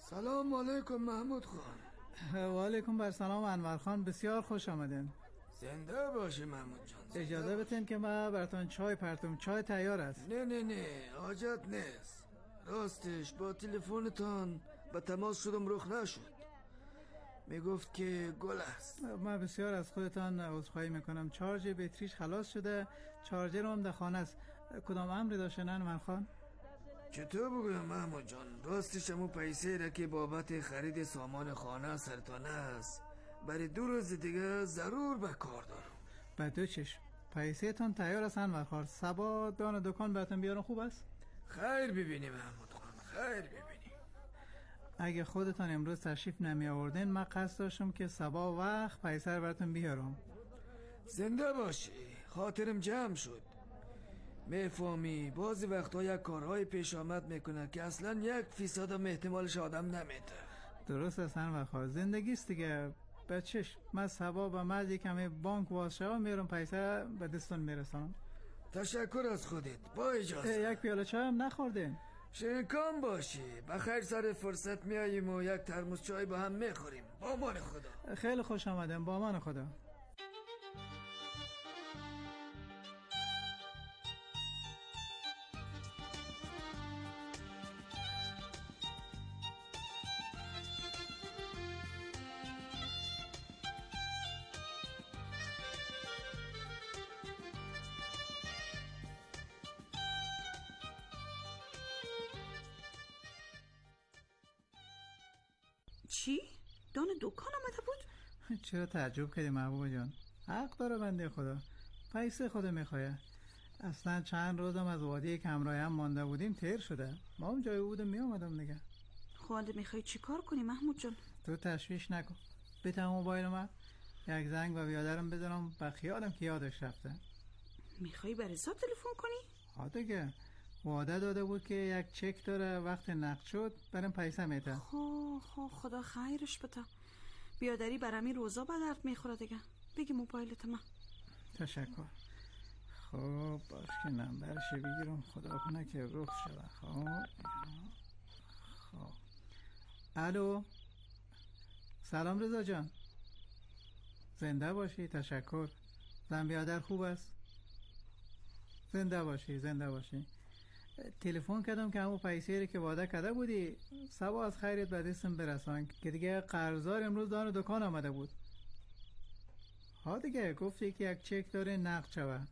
سلام علیکم محمود خان. و علیکم بر سلام انور خان، بسیار خوش آمدین. زنده باشی محمود جان. اجازه بدین که ما براتون چای پرتم. چای تیار است. نه حاجت نیست. راستش با تلفنتان به تماس شدم رخ نشد. میگفت که گل است. من بسیار از خودتان عذرخواهی میکنم. چارج بطریش خلاص شده، چارجر هم در خانه است. کدام امری داشتن انور خان؟ چطور بگویم محمود جان، راستش همون پیسه را که بابت خرید سامان خانه سرتانه است برای 2 روز دیگه ضرور به کار دارم. به 2 چشم. پیسه تان تیار است انور خان. صبا دان دکان براتون بیارم، خوب است؟ خیر ببینی محمود خان، خیر ببینی. اگه خودتان امروز تشریف نمی آوردین من قصد داشتم که صبا وقت پیسه رو براتون بیارم. زنده باشی، خاطرم جمع شد. میفهمی بعضی وقتا یک کارهای پیش آمد میکنه که اصلا 1% هم احتمالش آدم نمیده. درست است انور خان، زندگی است دیگه. بچش من صبا به مزی کمی بانک واسه میرم پیسه به دستون میرسانم. تشکر از خودت. با اجازه. یک پیاله چای هم نخوردین؟ شنکام باشی، بخیر سر فرصت میاییم و یک ترموز چای با هم میخوریم. با امان خدا. خیلی خوش آمدیم. با امان خدا. چی؟ دان دکان آمده بود؟ چرا تعجب کردی محبوب جان؟ حق داره بنده خدا. پیسه خود میخواه. اصلا چند روزم از وادی کمرای هم مانده بودیم تیر شده. ما هم جای بودم میامدم دیگه. خواهد میخوای چی کار کنی محمود جان؟ تو تشویش نکن. بتم موبایل من یک زنگ و بیادرم بزنم به خیالم که یادش رفته. میخوای بر حساب تلفن کنی؟ ها دیگه. وعده داده بود که یک چک داره وقت نقد شد برام پیسه میده. خدا خیرش بده. بیادری برمی روزا به درد میخوره دیگه. بگی موبایلت من. تشکر. خب باش که نمبرش بگیرم، خدا کنه که رخ شده. خب الو، سلام رضا جان. زنده باشی. تشکر. زن بیادر خوب است؟ زنده باشی. تلفن کردم که همون پیسه که وعده کرده بودی صبح از خیرت به دستم برسان که دیگه قرضدار امروز دان دکان آمده بود. ها دیگه گفتی که یک چک داره نقد شود.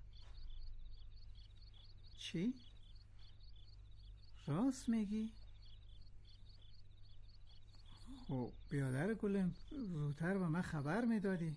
چی؟ راست میگی؟ خب بیادر گلم زودتر به من خبر میدادی.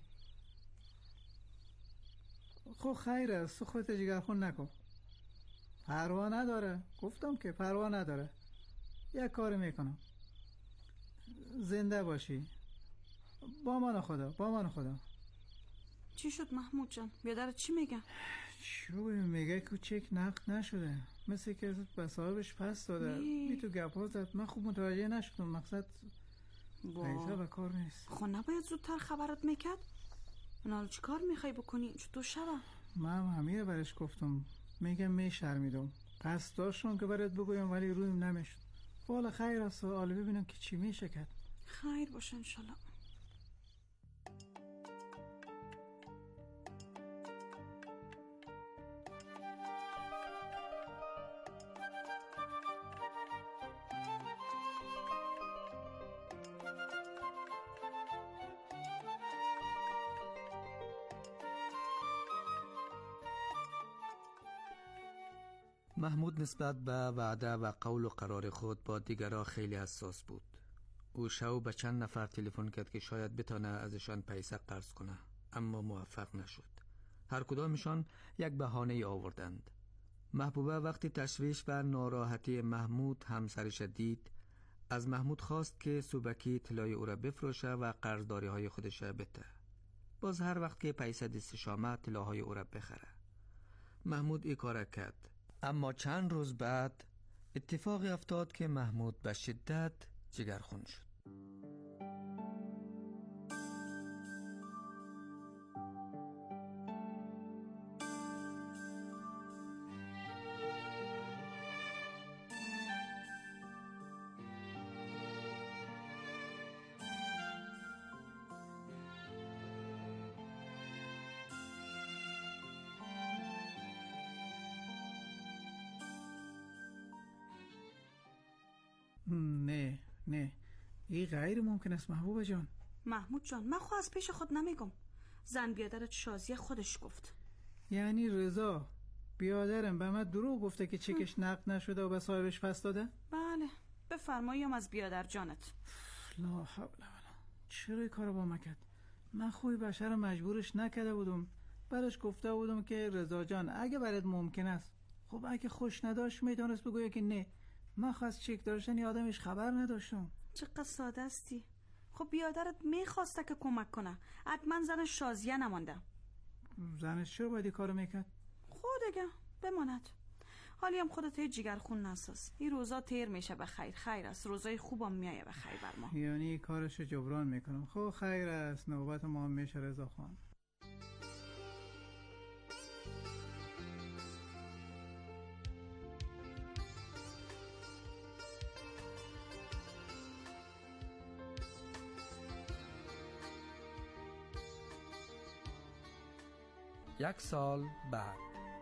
خب خیر است، تو خودت جگرخون نکن. پروا نداره. گفتم که پروا نداره. یک کار میکنم. زنده باشی. با من خدا. چی شد محمود جان؟ بیادر چی میگه؟ میگه که چک نقد نشده، مثل که به صاحبش پس داده. بی تو گپ زد. من خوب متوجه نشدم. مقصد پیسه به کار نیست. خب نباید زودتر خبرت میکرد؟ من حالا چی کار میخوای بکنی؟ چطور شده؟ من همین برش گفتم. میگم میشرمیدم. قصد داشتم که برات بگویم ولی رویم نمیشد. والا خیر است. حالا ببینم که چی میشه کرد. خیر باشه انشالله. محمود نسبت به وعده و قول و قرار خود با دیگرها خیلی حساس بود. او شو به چند نفر تلفن کرد که شاید بتانه ازشان پیسه قرض کنه، اما موفق نشد. هر کدامشان یک بهانه آوردند. محبوبه وقتی تشویش و ناراحتی محمود همسرش دید، از محمود خواست که سوبکی طلای او را بفروشه و قرضداری های خودش بده. باز هر وقت که پیسه دستش آمد طلاهای او را بخره. محمود این کار کرد. اما چند روز بعد اتفاقی افتاد که محمود به شدت جگرخون شد. نه این غیر ممکن است محبوبه جان. محمود جان من خود از پیش خود نمیگم. زن بیادرت شازیه خودش گفت. یعنی رضا بیادرم به من دروغ گفته که چکش نقد نشده و به صاحبش پس داده؟ بله بفرماییم از بیادر جانت. لا حول ولا. چرا این کارو با من کرد؟ من خوی بشر مجبورش نکرده بودم. برش گفته بودم که رضا جان اگه برات ممکن است. خب اگه خوش نداشت میتونست بگویه که نه. من خواست چک داشتن یا آدمش خبر نداشتم. چقدر ساده استی. خب بیادرت میخواسته که کمک کنه. حتما زنش شازیه نمانده. زنش چرا باید این کارو میکرد؟ خودگه بماند. حالی هم خودت هیچ جگرخون نساز. این روزا تیر میشه به خیر است. روزای خوبم میایه به خیر بر ما. یعنی کارشو جبران میکنم. خب خیر است. نوبت ما هم میشه رضا خان. یک سال بعد.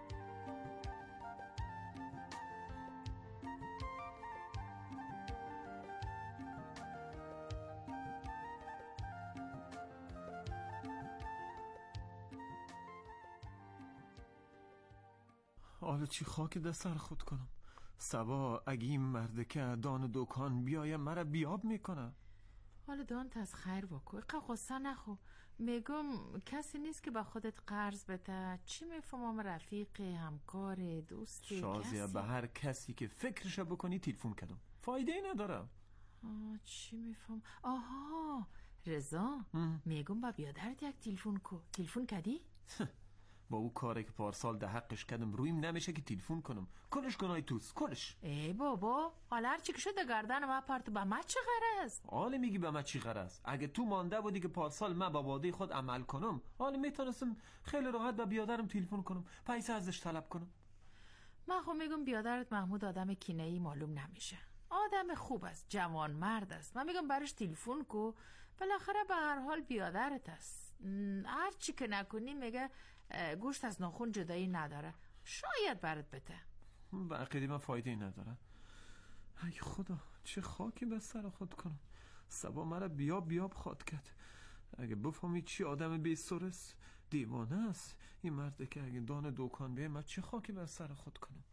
حالا چی خاک در سر خود کنم؟ سبا اگه این مرده که دان دکان بیایم مرا بیاب میکنه. حالا دان از خیر واکو قصه نخو. میگم کسی نیست که با خودت قرض بده. چی میفهمم رفیق همکار دوست شازیه کسی؟ به هر کسی که فکرشو بکنی تلفن کردم فایده ای نداره. چی میفهم؟ آها رضا میگم با بیادرت یک تلفن کو. تلفن کردی؟ با او کاری که پارسال ده حقش کردم رویم نمیشه که تلفن کنم. کلش گناهی توست کلش. ای بابا حالا هر چی که شده گردن ما پارت با ما چه غرض؟ حالا میگی به ما چی غرض؟ اگه تو مانده بودی که پارسال من با وعده خود عمل کنم حالا میتونستم خیلی راحت به بیادرم تلفن کنم پیسه ازش طلب کنم. من خب میگم بیادرت محمود آدم کینه‌ای معلوم نمیشه. آدم خوب است، جوان مرد است. من میگم برش تلفن کو. بالاخره به هر حال بیادرت است. هر چی که نکنی میگه گوشت از ناخون جدایی نداره. شاید برات بده. به عقیده من فایده ای نداره. ای خدا چه خاکی به سر خود کنم. سبا مرا بیاب خواد کرد. اگه بفهمی چی آدم بی سرس دیوانه است این مرده که اگه دان دکان بیه من چه خاکی به سر خود کنم.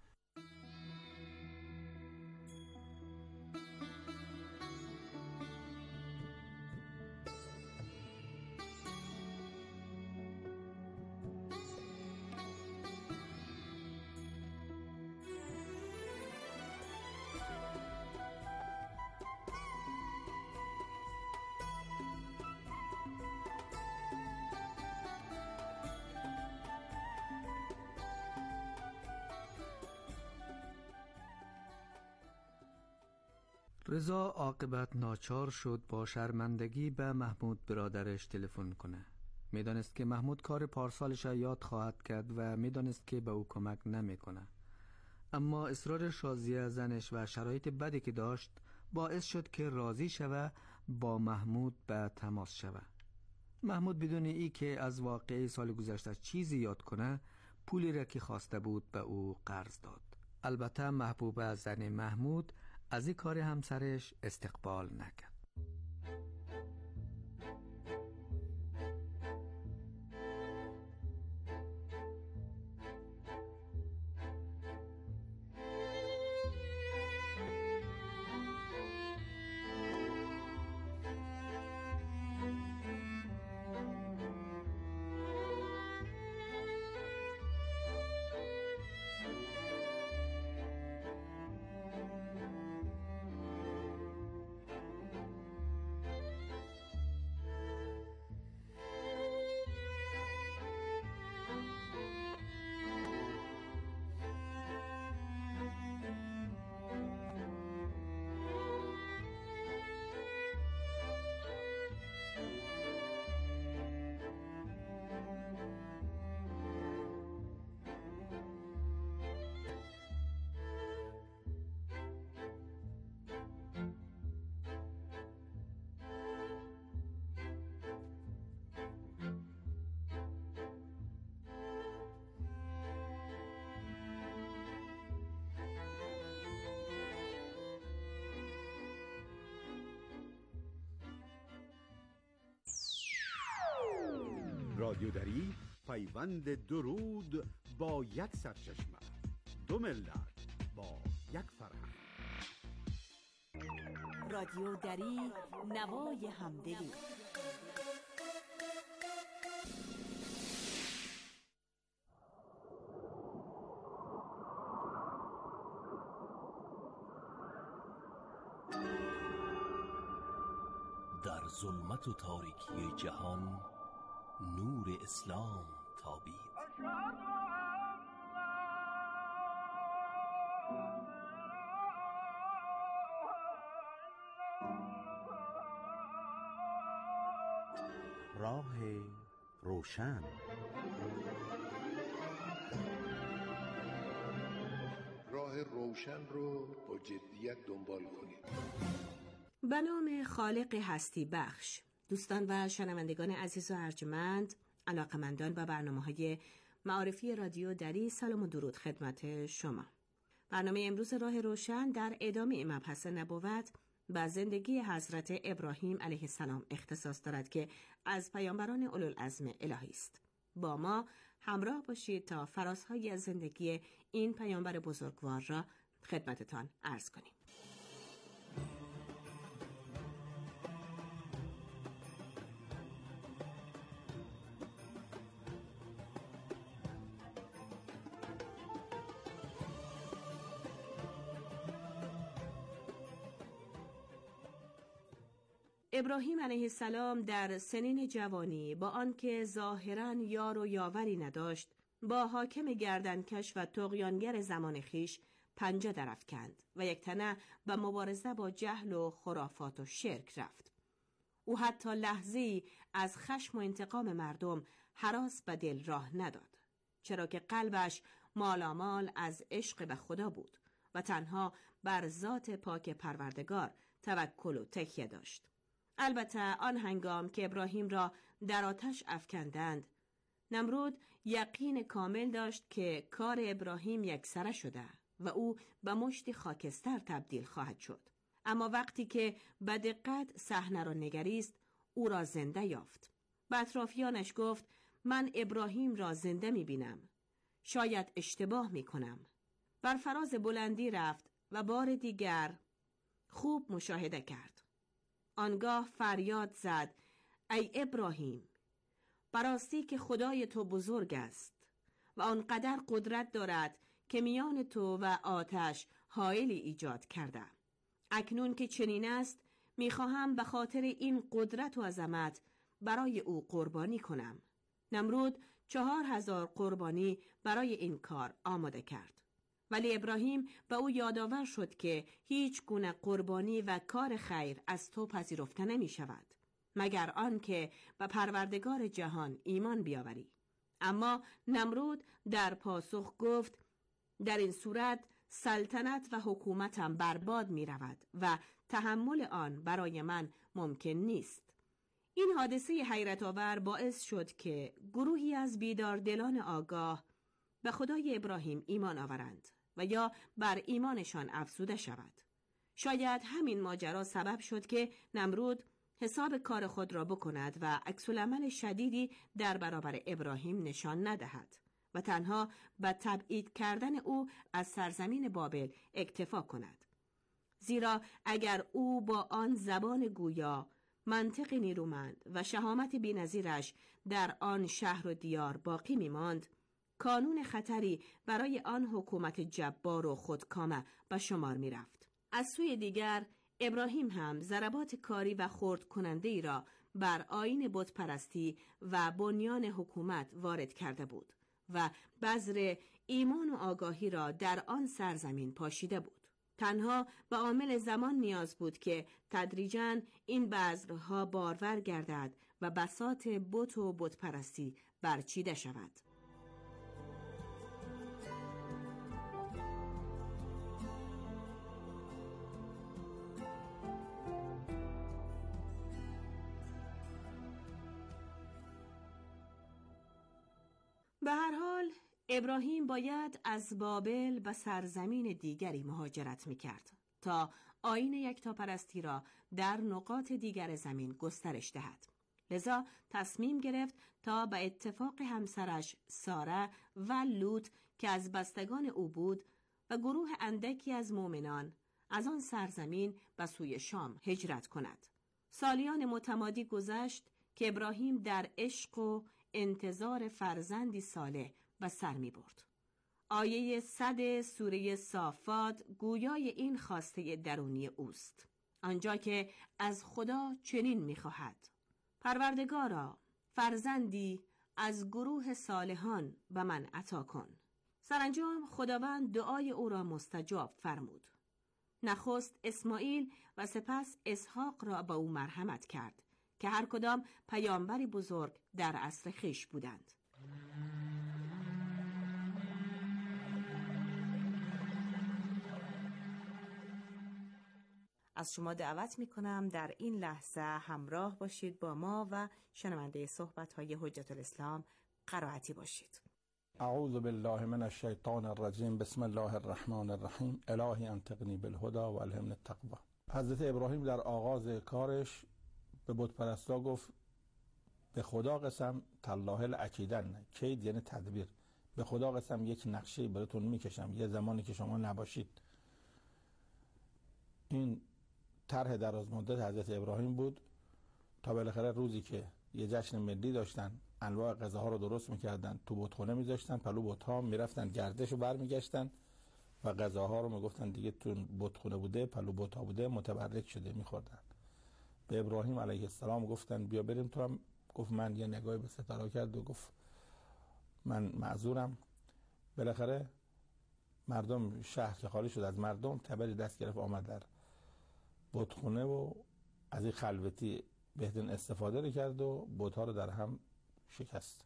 رضا عاقبت ناچار شد با شرمندگی به محمود برادرش تلفن کنه. میدانست که محمود کار پارسالش یاد خواهد کرد و میدانست که به او کمک نمیکنه. اما اصرار شازیه زنش و شرایط بدی که داشت باعث شد که راضی شوه با محمود به تماس شوه. محمود بدون ای که از واقعه سال گذشته چیزی یاد کنه پولی را که خواسته بود به او قرض داد. البته محبوبه زن محمود از این کار همسرش استقبال نکرد. رادیو دری پیوند درود با یک سرچشمه، دو ملت با یک فرهنگ. رادیو دری، نوای همدلی. در ظلمت و تاریکی جهان نور اسلام تابید. راه روشن. راه روشن رو با جدیت دنبال کنید. به نام خالق هستی بخش. دوستان و شنوندگان عزیز و ارجمند، علاقمندان به برنامه‌های معارفی رادیو دری، سلام و درود خدمت شما. برنامه امروز راه روشن در ادامه مبحث نبوت به زندگی حضرت ابراهیم علیه السلام اختصاص دارد که از پیامبران اولوالعزم الهی است. با ما همراه باشید تا فرازهای از زندگی این پیامبر بزرگوار را خدمتتان عرض کنیم. ابراهیم علیه السلام در سنین جوانی با آنکه ظاهراً یار و یاوری نداشت، با حاکم گردنکش و طغیانگر زمان خیش پنجه درافکند و یک تنه به مبارزه با جهل و خرافات و شرک رفت. او حتی لحظه‌ای از خشم و انتقام مردم هراس به دل راه نداد، چرا که قلبش مالامال از عشق به خدا بود و تنها بر ذات پاک پروردگار توکل و تکیه داشت. البته آن هنگام که ابراهیم را در آتش افکندند، نمرود یقین کامل داشت که کار ابراهیم یکسره شده و او به مشتی خاکستر تبدیل خواهد شد. اما وقتی که به دقت صحنه را نگریست، او را زنده یافت. به اطرافیانش گفت: من ابراهیم را زنده می‌بینم. شاید اشتباه می‌کنم. بر فراز بلندی رفت و بار دیگر خوب مشاهده کرد. آنگاه فریاد زد: ای ابراهیم، براستی که خدای تو بزرگ است و آنقدر قدرت دارد که میان تو و آتش حائلی ایجاد کرده. اکنون که چنین است، میخواهم به خاطر این قدرت و عظمت برای او قربانی کنم. نمرود 4000 قربانی برای این کار آماده کرد. ولی ابراهیم به او یادآور شد که هیچ گونه قربانی و کار خیر از تو پذیرفته نمی شود مگر آن که به پروردگار جهان ایمان بیاوری. اما نمرود در پاسخ گفت: در این صورت سلطنت و حکومتم برباد می رود و تحمل آن برای من ممکن نیست. این حادثه حیرت آور باعث شد که گروهی از بیداردلان آگاه به خدای ابراهیم ایمان آورند و یا بر ایمانشان افزوده شود. شاید همین ماجرا سبب شد که نمرود حساب کار خود را بکند و عکس‌العمل شدیدی در برابر ابراهیم نشان ندهد و تنها به تبعید کردن او از سرزمین بابل اکتفا کند. زیرا اگر او با آن زبان گویا، منطق نیرومند و شهامت بی‌نظیرش در آن شهر و دیار باقی می‌ماند، کانون خطری برای آن حکومت جبار و خودکامه به شمار می رفت. از سوی دیگر ابراهیم هم ضربات کاری و خرد کننده ای را بر آیین بت پرستی و بنیان حکومت وارد کرده بود و بذر ایمان و آگاهی را در آن سرزمین پاشیده بود. تنها به عامل زمان نیاز بود که تدریجاً این بذرها بارور گردد و بساط بت و بت پرستی برچیده شود. به هر حال ابراهیم باید از بابل به سرزمین دیگری مهاجرت می‌کرد تا آیین یکتاپرستی را در نقاط دیگر زمین گسترش دهد. لذا تصمیم گرفت تا به اتفاق همسرش ساره و لوط که از بستگان او بود و گروه اندکی از مؤمنان از آن سرزمین به سوی شام هجرت کند. سالیان متمادی گذشت که ابراهیم در عشق و انتظار فرزندی صالح به سر می برد. آیه 100 سوره صافات گویای این خواسته درونی اوست، آنجا که از خدا چنین می خواهد: پروردگارا، فرزندی از گروه صالحان به من عطا کن. سرانجام خداوند دعای او را مستجاب فرمود. نخست اسماعیل و سپس اسحاق را به او مرحمت کرد که هر کدام پیامبری بزرگ در عصر خویش بودند. از شما دعوت می کنم در این لحظه همراه باشید با ما و شنونده صحبت‌های حجت الاسلام قرائتی باشید. اعوذ بالله من الشیطان الرجیم. بسم الله الرحمن الرحیم. الهی انطقنی بالهدى و الهمنی التقوی. حضرت ابراهیم در آغاز کارش به بت پرستا گفت به خدا قسم تالله الاکیدن. کید یعنی تدبیر. به خدا قسم یک نقشه براتون میکشم یه زمانی که شما نباشید. این طرح دراز مدت حضرت ابراهیم بود تا بالاخره روزی که یه جشن ملی داشتن، انواع غذاها رو درست میکردن، تو بتخونه میذاشتن، پلو بتها میرفتن گردش رو برمیگشتن و غذاها رو میگفتن دیگه تو بتخونه بوده، پلو بتها بوده، متبرک شده میخوردن. به ابراهیم علیه السلام گفتن بیا بریم تو هم. گفت من. یه نگاهی به ستاره کرد و گفت من معذورم. بالاخره مردم شهر که خالی شد از مردم، تبری دست گرفت آمد در بتخونه و از این خلوتی بهترین استفاده رو کرد و بتها رو در هم شکست.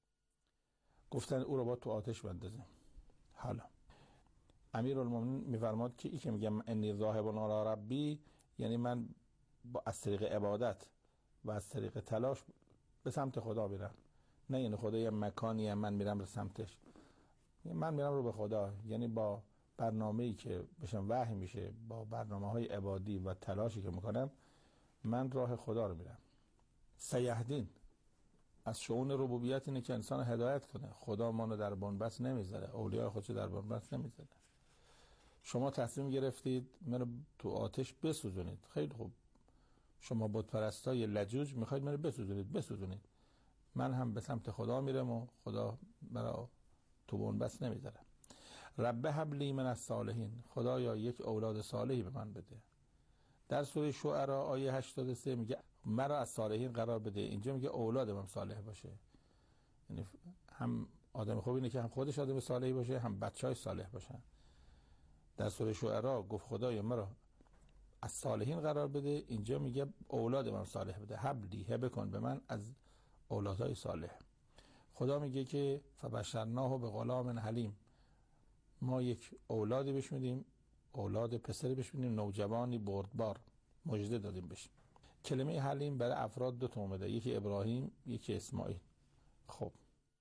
گفتن او رو با تو آتش بندازیم. حالا امیرالمومنین میفرماد که ای که میگم انی ذاهب الی ربی، یعنی من از طریق عبادت و از طریق تلاش به سمت خدا میرم، نه یعنی خدا یه مکانیه من میرم به سمتش. من میرم رو به خدا، یعنی با برنامه‌ای که بهشم وحی میشه، با برنامه‌های عبادی و تلاشی که میکنم من راه خدا رو میرم. سیهدین از شؤون ربوبیت اینه که انسان هدایت کنه. خدا ما رو در بنبست نمیذاره، اولیاء خودشو در بنبست نمیذاره. شما تصمیم گرفتید منو تو آتش بسوزونید، خیلی خوب. شما بت پرستای لجوج میخواید منو بسوزونید. من هم به سمت خدا میرم و خدا مرا تو بنبست نمیذاره. رب هب لی من الصالحین، خدایا یک اولاد صالحی به من بده. در سوره شعراء آیه 83 میگه مرا از صالحین قرار بده. اینجا میگه اولاد من صالح باشه، یعنی هم آدم خوب اینه که هم خودش آدم صالحی باشه، هم بچهای صالح باشن. در سوره شعراء گفت خدایا مرا از صالحین قرار بده، اینجا میگه اولاد من صالح بده. هب لی، هبه کن به من از اولادهای صالح. خدا میگه که فبشرناه بغلام حلیم، ما یک اولادی بهش میدیم، اولاد پسری بهش میدیم، نوجوانی بردبار، مژده دادیم بهش. کلمه حلیم برای افراد دو تا اومده، یکی ابراهیم یکی اسماعیل. خب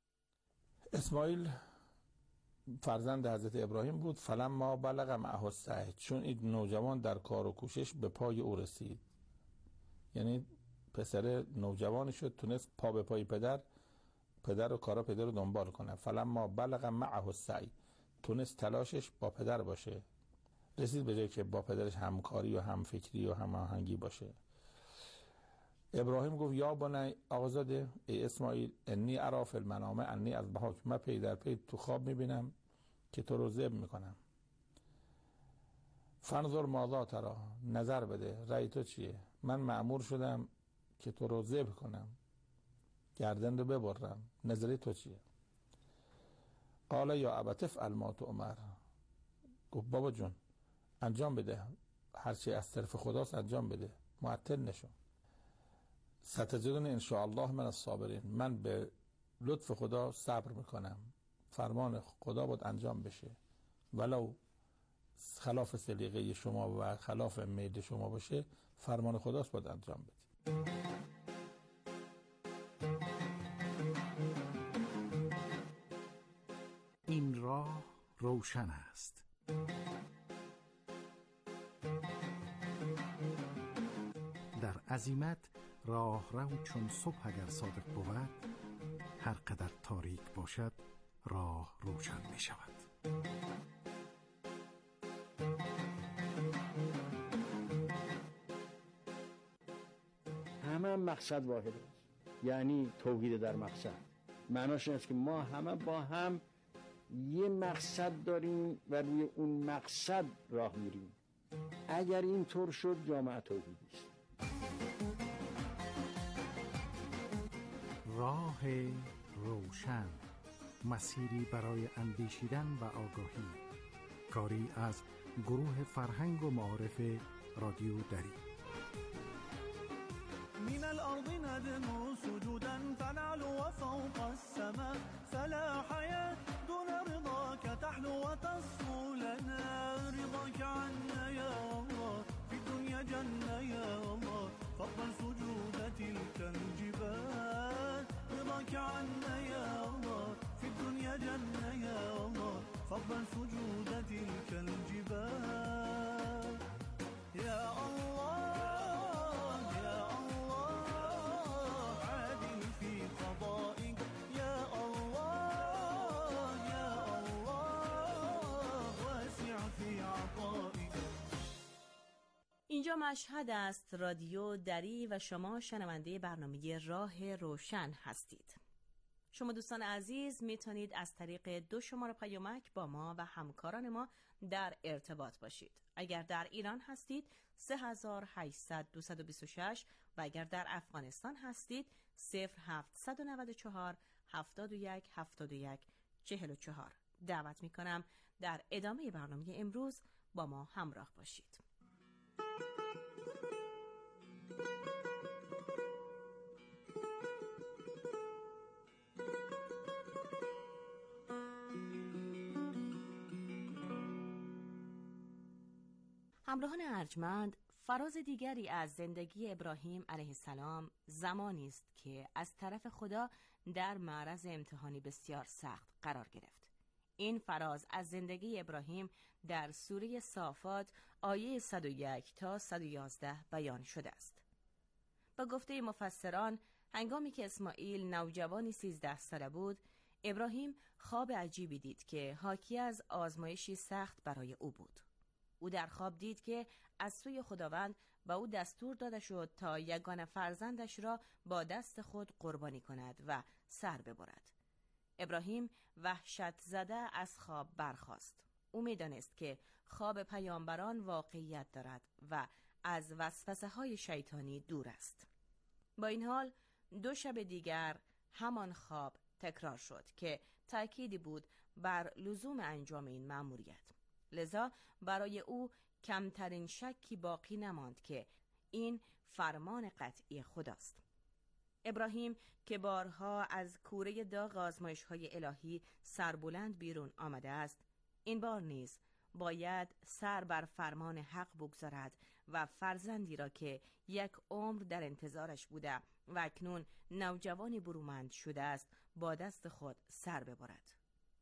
اسماعیل فرزند حضرت ابراهیم بود. فلما بلغ معه السعی، چون این نوجوان در کار و کوشش به پای او رسید، یعنی پسر نوجوانی شد، تونست پا به پای پدر و کارا پدر رو دنبال کنه. فلما بلغ معه السعی، تونست تلاشش با پدر باشه، رسید به جایی که با پدرش همکاری و همفکری و هماهنگی باشه. ابراهیم گفت یا بنی، آقازاده، ای اسماعیل، انی اری فی المنام انی اذبحک، من پی در پی تو خواب میبینم که تو رو ذبح میکنم. فانظر ماذا تری، نظر بده، رأی تو چیه؟ من مأمور شدم که تو رو ذبح کنم، گردن رو ببرم، نظری تو چیه؟ قال یا ابت افعل ما تؤمر، گفت بابا جون انجام بده، هرچی از طرف خداست انجام بده، معطل نشو. ستجدون ان شاء الله من الصابرین، من به لطف خدا صبر میکنم، فرمان خدا باید انجام بشه، ولو خلاف سلیقه شما و خلاف میل شما باشه، فرمان خداست باید انجام بدید. این راه روشن است. در عزیمت راه رو چون صبح اگر صادق بود، هر قدر تاریک باشد راه روشن می شود. همه مقصد واحد است، یعنی توحید در مقصد. معناش این است که ما همه با هم یه مقصد داریم و روی اون مقصد راه میریم. اگر این طور شد جامعه توحیدی است. راه روشن، مسیری برای اندیشیدن و آگاهی. کاری از گروه فرهنگ و معارف رادیو دری. من الأرض ندنو سجودا فنعلو وفوق السماء فلا حياة دون رضاك تحلو وتصفو لنا رضاك عنا يا الله في الدنيا جنة يا الله فاقبل سجود تلك الجبال رضاك عنا يا الله في الدنيا جنة يا الله فاقبل سجود تلك الجبال يا الله اینجا مشهد است، رادیو دری و شما شنونده برنامه راه روشن هستید. شما دوستان عزیز میتونید از طریق 2 شماره پیامک با ما و همکاران ما در ارتباط باشید. اگر در ایران هستید 3800-226 و اگر در افغانستان هستید 0794 71 71 44. دعوت میکنم در ادامه برنامه امروز با ما همراه باشید. همراهان ارجمند، فراز دیگری از زندگی ابراهیم علیه السلام زمانی است که از طرف خدا در معرض امتحانی بسیار سخت قرار گرفت. این فراز از زندگی ابراهیم در سوره صافات آیه 101 تا 111 بیان شده است. با گفته مفسران، هنگامی که اسماعیل نوجوانی 13 ساله بود، ابراهیم خواب عجیبی دید که حاکی از آزمایشی سخت برای او بود. او در خواب دید که از سوی خداوند به او دستور داده شد تا یگانه فرزندش را با دست خود قربانی کند و سر ببرد. ابراهیم وحشت زده از خواب برخاست. او می‌دانست که خواب پیامبران واقعیت دارد و از وسوسه های شیطانی دور است. با این حال 2 شب دیگر همان خواب تکرار شد که تأکیدی بود بر لزوم انجام این مأموریت. لذا برای او کمترین شکی باقی نماند که این فرمان قطعی خداست. ابراهیم که بارها از کوره داغ آزمایش‌های الهی سربلند بیرون آمده است، این بار نیز باید سر بر فرمان حق بگذارد و فرزندی را که 1 عمر در انتظارش بوده و اکنون نوجوانی برومند شده است با دست خود سر ببرد.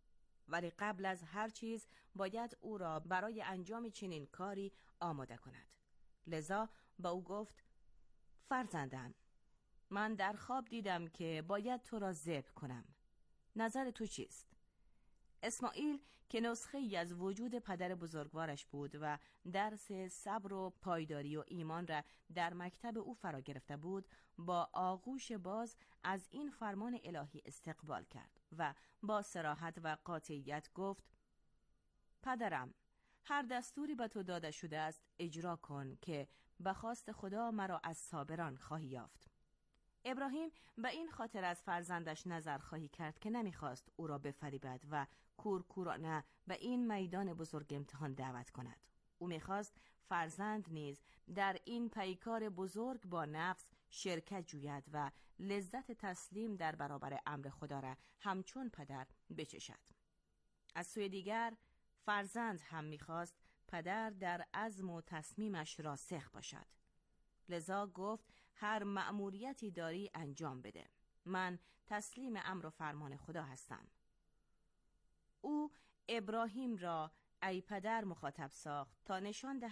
ولی قبل از هر چیز باید او را برای انجام چنین کاری آماده کند. لذا با او گفت: فرزندم، من در خواب دیدم که باید تو را ذبح کنم. نظر تو چیست؟ اسماعیل که نسخه ای از وجود پدر بزرگوارش بود و درس صبر و پایداری و ایمان را در مکتب او فرا گرفته بود، با آغوش باز از این فرمان الهی استقبال کرد و با صراحت و قاطعیت گفت: پدرم، هر دستوری به تو داده شده است اجرا کن که به خواست خدا مرا از صابران خواهی یافت. ابراهیم به این خاطر از فرزندش نظر خواهی کرد که نمیخواست او را بفریبد و کورکورانه به این میدان بزرگ امتحان دعوت کند. او میخواست فرزند نیز در این پیکار بزرگ با نفس شرکت جوید و لذت تسلیم در برابر امر خدا را همچون پدر بچشد. از سوی دیگر فرزند هم میخواست پدر در عزم و تصمیمش راسخ باشد. لذا گفت: هر مأموریتی داری انجام بده. من تسلیم امر و فرمان خدا هستم. او ابراهیم را ای پدر مخاطب ساخت تا نشان دهد